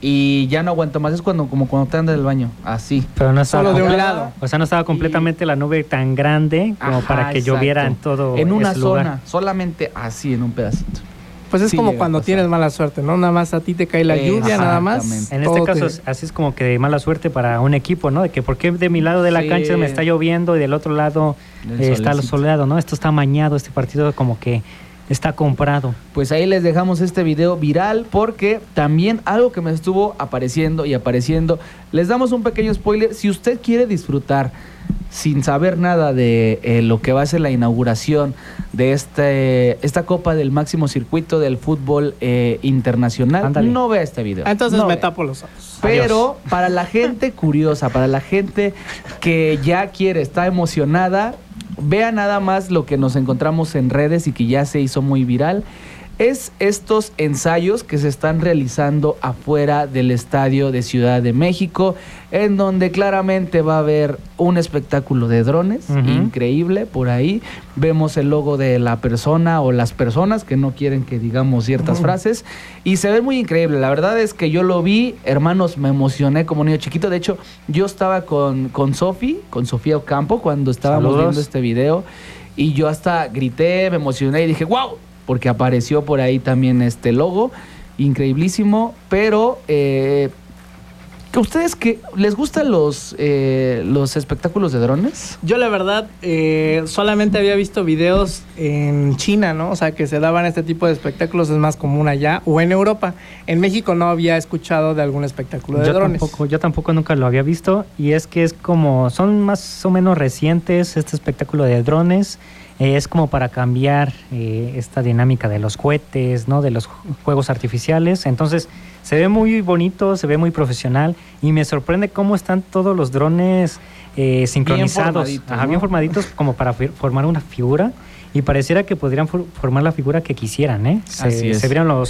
y ya no aguanto más. Es cuando, como cuando te andas del baño, así. Pero no estaba solo de un lado. O sea, no estaba completamente y... la nube tan grande como Ajá, para que exacto. lloviera en todo en una ese zona, lugar. Solamente así, en un pedacito. Pues es sí, como cuando tienes mala suerte, ¿no? Nada más a ti te cae la lluvia, nada más. En este caso, te... así es como que de mala suerte para un equipo, ¿no? De que por qué de mi lado de la sí. cancha me está lloviendo y del otro lado eh, está lo soleado, ¿no? Esto está amañado, este partido como que está comprado. Pues ahí les dejamos este video viral, porque también algo que me estuvo apareciendo y apareciendo, les damos un pequeño spoiler. Si usted quiere disfrutar sin saber nada de eh, lo que va a ser la inauguración de este, esta Copa del máximo circuito del fútbol eh, internacional, Ándale. no vea este video. Entonces no me vea. tapo los ojos. Pero Adiós. Para la gente curiosa, para la gente que ya quiere, está emocionada, vea nada más lo que nos encontramos en redes y que ya se hizo muy viral. Es estos ensayos que se están realizando afuera del estadio de Ciudad de México, en donde claramente va a haber un espectáculo de drones, uh-huh. increíble, por ahí. Vemos el logo de la persona o las personas que no quieren que digamos ciertas uh-huh. frases, y se ve muy increíble. La verdad es que yo lo vi, hermanos, me emocioné como niño chiquito. De hecho, yo estaba con, con Sofi, con Sofía Ocampo, cuando estábamos Saludos. viendo este video, y yo hasta grité, me emocioné y dije, ¡wow! Porque apareció por ahí también este logo, increíblísimo, pero eh, ¿que ustedes que les gustan los, eh, los espectáculos de drones? Yo la verdad eh, solamente había visto videos en China, ¿no? O sea, que se daban este tipo de espectáculos, es más común allá, o en Europa. En México no había escuchado de algún espectáculo de yo drones. Tampoco, yo tampoco nunca lo había visto, y es que es como, son más o menos recientes este espectáculo de drones. Eh, es como para cambiar eh, esta dinámica de los cohetes, ¿no? De los juegos artificiales. Entonces se ve muy bonito, se ve muy profesional, y me sorprende cómo están todos los drones eh, sincronizados, bien formaditos, Ajá, ¿no? bien formaditos como para formar una figura, y pareciera que podrían for formar la figura que quisieran, ¿eh? Se, Así es. Se vieron los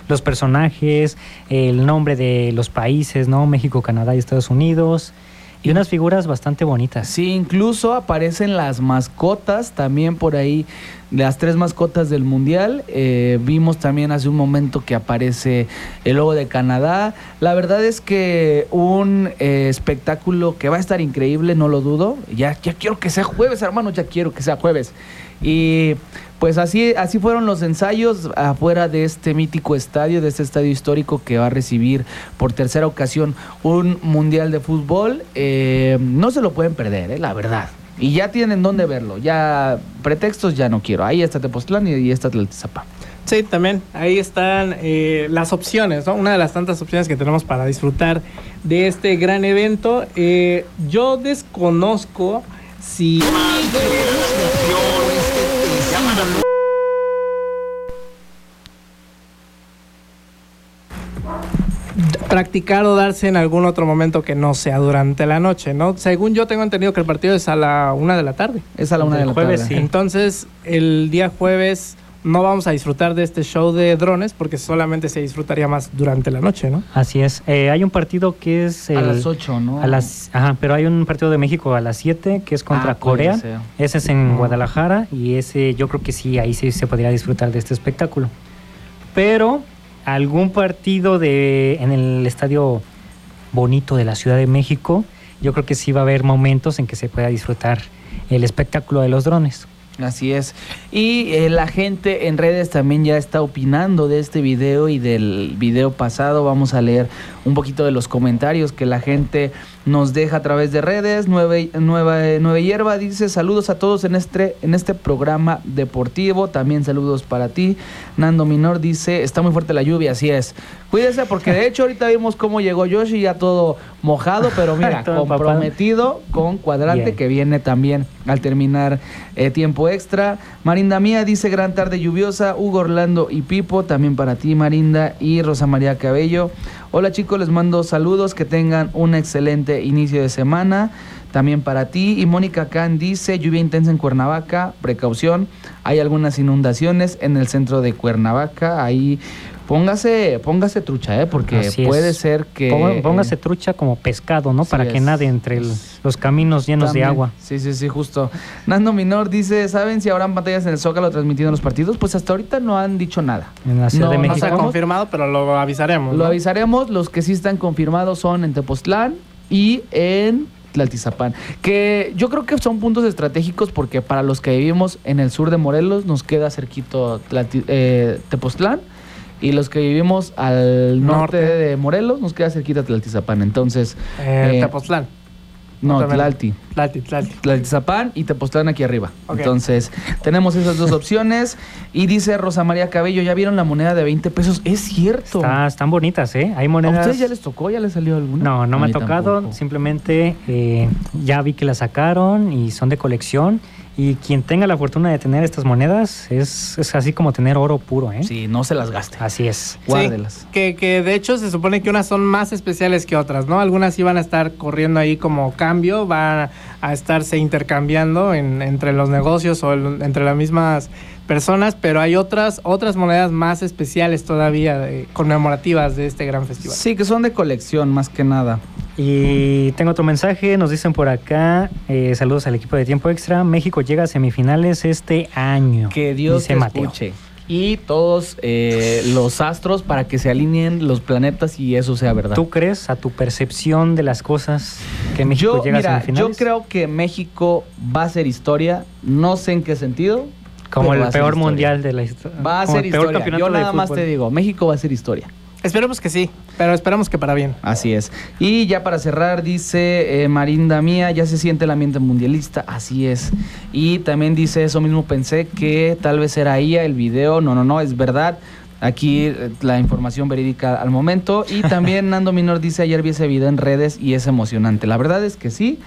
los personajes, el nombre de los países, ¿no? México, Canadá y Estados Unidos. Y unas figuras bastante bonitas. Sí, incluso aparecen las mascotas también por ahí, las tres mascotas del Mundial. Eh, vimos también hace un momento que aparece el logo de Canadá. La verdad es que un eh, espectáculo que va a estar increíble, no lo dudo. Ya, ya quiero que sea jueves, hermanos, ya quiero que sea jueves. Y pues así, así fueron los ensayos afuera de este mítico estadio, de este estadio histórico que va a recibir por tercera ocasión un mundial de fútbol. Eh, no se lo pueden perder, eh, la verdad. Y ya tienen dónde verlo. Ya pretextos ya no quiero. Ahí está Tepoztlán y ahí está Tlaltizapán. Sí, también ahí están eh, las opciones, ¿no? Una de las tantas opciones que tenemos para disfrutar de este gran evento. Eh, yo desconozco si... practicar o darse en algún otro momento que no sea durante la noche, ¿no? Según yo tengo entendido que el partido es a la una de la tarde. Es a la una de la jueves, tarde. Sí. Entonces, el día jueves no vamos a disfrutar de este show de drones porque solamente se disfrutaría más durante la noche, ¿no? Así es. Eh, hay un partido que es... El, a las ocho, ¿no? A las, ajá, pero hay un partido de México a las siete que es contra ah, Corea. Ese es en no. Guadalajara y ese yo creo que sí, ahí sí se podría disfrutar de este espectáculo. Pero... algún partido de en el estadio bonito de la Ciudad de México, yo creo que sí va a haber momentos en que se pueda disfrutar el espectáculo de los drones. Así es. Y eh, la gente en redes también ya está opinando de este video y del video pasado. Vamos a leer un poquito de los comentarios que la gente nos deja a través de redes. Nueve, nueva, Nueve Hierba dice: saludos a todos en este, en este programa deportivo. También saludos para ti. Nando Minor dice: está muy fuerte la lluvia. Así es. Cuídese porque de hecho ahorita vimos cómo llegó Yoshi ya todo mojado, pero mira, comprometido con Cuadrante, bien, que viene también al terminar eh, tiempo extra. Marinda Mía dice: gran tarde lluviosa. Hugo, Orlando y Pipo, también para ti, Marinda. Y Rosa María Cabello: hola chicos, les mando saludos, que tengan un excelente inicio de semana. También para ti. Y Mónica Can dice: lluvia intensa en Cuernavaca, precaución, hay algunas inundaciones en el centro de Cuernavaca. Ahí póngase, póngase trucha, ¿eh? Porque así puede es. ser que... Póngase eh, trucha como pescado, ¿no? Para que es. nade entre el, los caminos llenos También. de agua. Sí, sí, sí, justo. Nando Minor dice: ¿saben si habrán pantallas en el Zócalo transmitiendo los partidos? Pues hasta ahorita no han dicho nada. En la Ciudad no, de México. No se ha confirmado, pero lo avisaremos. Lo ¿no? avisaremos. Los que sí están confirmados son en Tepoztlán y en Tlaltizapán, que yo creo que son puntos estratégicos porque para los que vivimos en el sur de Morelos nos queda cerquito Tlalti, eh, Tepoztlán, y los que vivimos al norte, norte de Morelos nos queda cerquita Tlaltizapán. Entonces eh, eh, Tepoztlán no, Tlalti. Tlalti, Tlalti. Tlaltizapán y Tepoztlán aquí arriba. Okay. Entonces, tenemos esas dos opciones. Y dice Rosa María Cabello: ¿ya vieron la moneda de veinte pesos? Es cierto. Está, están bonitas, ¿eh? Hay monedas... ¿A ustedes ya les tocó? ¿Ya les salió alguna? No, no A me ha tocado. Tampoco. Simplemente eh, ya vi que la sacaron y son de colección. Y quien tenga la fortuna de tener estas monedas es, es así como tener oro puro, ¿eh? Sí, no se las gaste. Así es. Guárdelas. Sí, que, que de hecho se supone que unas son más especiales que otras, ¿no? Algunas sí van a estar corriendo ahí como cambio, van a estarse intercambiando en, entre los negocios o el, entre las mismas personas, pero hay otras otras monedas más especiales todavía, de, conmemorativas de este gran festival. Sí, que son de colección más que nada. Y tengo otro mensaje, nos dicen por acá, eh, saludos al equipo de Tiempo Extra, México llega a semifinales este año. Que Dios te escuche. Y todos eh, los astros para que se alineen los planetas y eso sea verdad. ¿Tú crees, a tu percepción de las cosas, que México yo, llega mira, a semifinales? Yo creo que México va a ser historia, no sé en qué sentido. Como el peor mundial de la historia. Va a ser historia. Yo nada más te digo, México va a ser historia. Esperemos que sí, pero esperamos que para bien. Así es. Y ya para cerrar, dice eh, Marinda Mía: ya se siente el ambiente mundialista. Así es. Y también dice: eso mismo pensé, que tal vez era I A el video. No, no, no, es verdad. Aquí eh, la información verídica al momento. Y también Nando Minor dice: ayer vi ese video en redes y es emocionante. La verdad es que sí.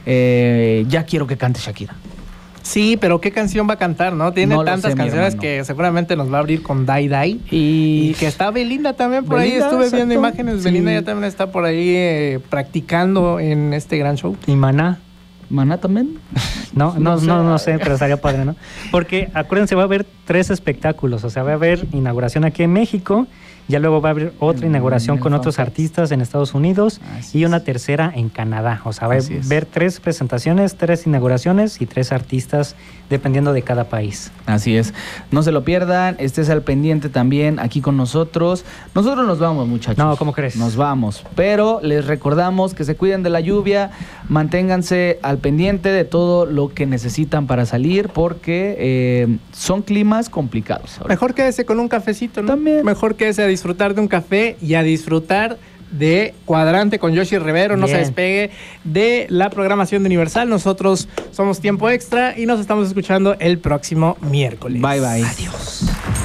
Eh, ya quiero que cante Shakira. Sí, pero ¿qué canción va a cantar, no? Tiene no tantas sé, canciones que seguramente nos va a abrir con Dai Dai. Y, y que está Belinda también por Belinda, ahí. Estuve exacto. viendo imágenes. Sí. Belinda ya también está por ahí eh, practicando en este gran show. ¿Y Maná? ¿Maná también? No, no, no, sé. no, no sé, pero estaría padre, ¿no? Porque acuérdense, va a haber tres espectáculos, o sea, va a haber inauguración aquí en México, ya luego va a haber otra inauguración con otros artistas en Estados Unidos y una tercera en Canadá. O sea, va a haber tres presentaciones, tres inauguraciones y tres artistas dependiendo de cada país. Así es. No se lo pierdan, estés al pendiente también aquí con nosotros. Nosotros nos vamos, muchachos. No, ¿cómo crees? Nos vamos, pero les recordamos que se cuiden de la lluvia, manténganse al pendiente de todo lo que necesitan para salir porque eh, son climas complicados. Ahora. Mejor quédese con un cafecito, ¿no? También. Mejor quédese a disfrutar de un café y a disfrutar de Cuadrante con Yoshi Rivero. No Bien. se despegue de la programación de Universal. Nosotros somos Tiempo Extra y nos estamos escuchando el próximo miércoles. Bye, bye. Adiós.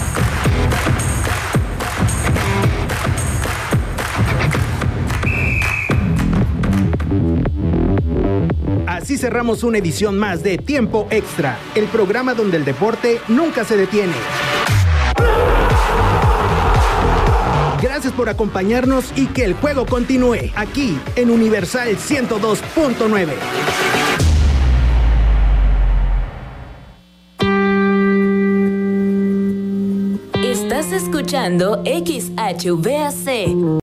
Así cerramos una edición más de Tiempo Extra, el programa donde el deporte nunca se detiene. Gracias por acompañarnos y que el juego continúe aquí en Universal ciento dos punto nueve. Estás escuchando X H V A C.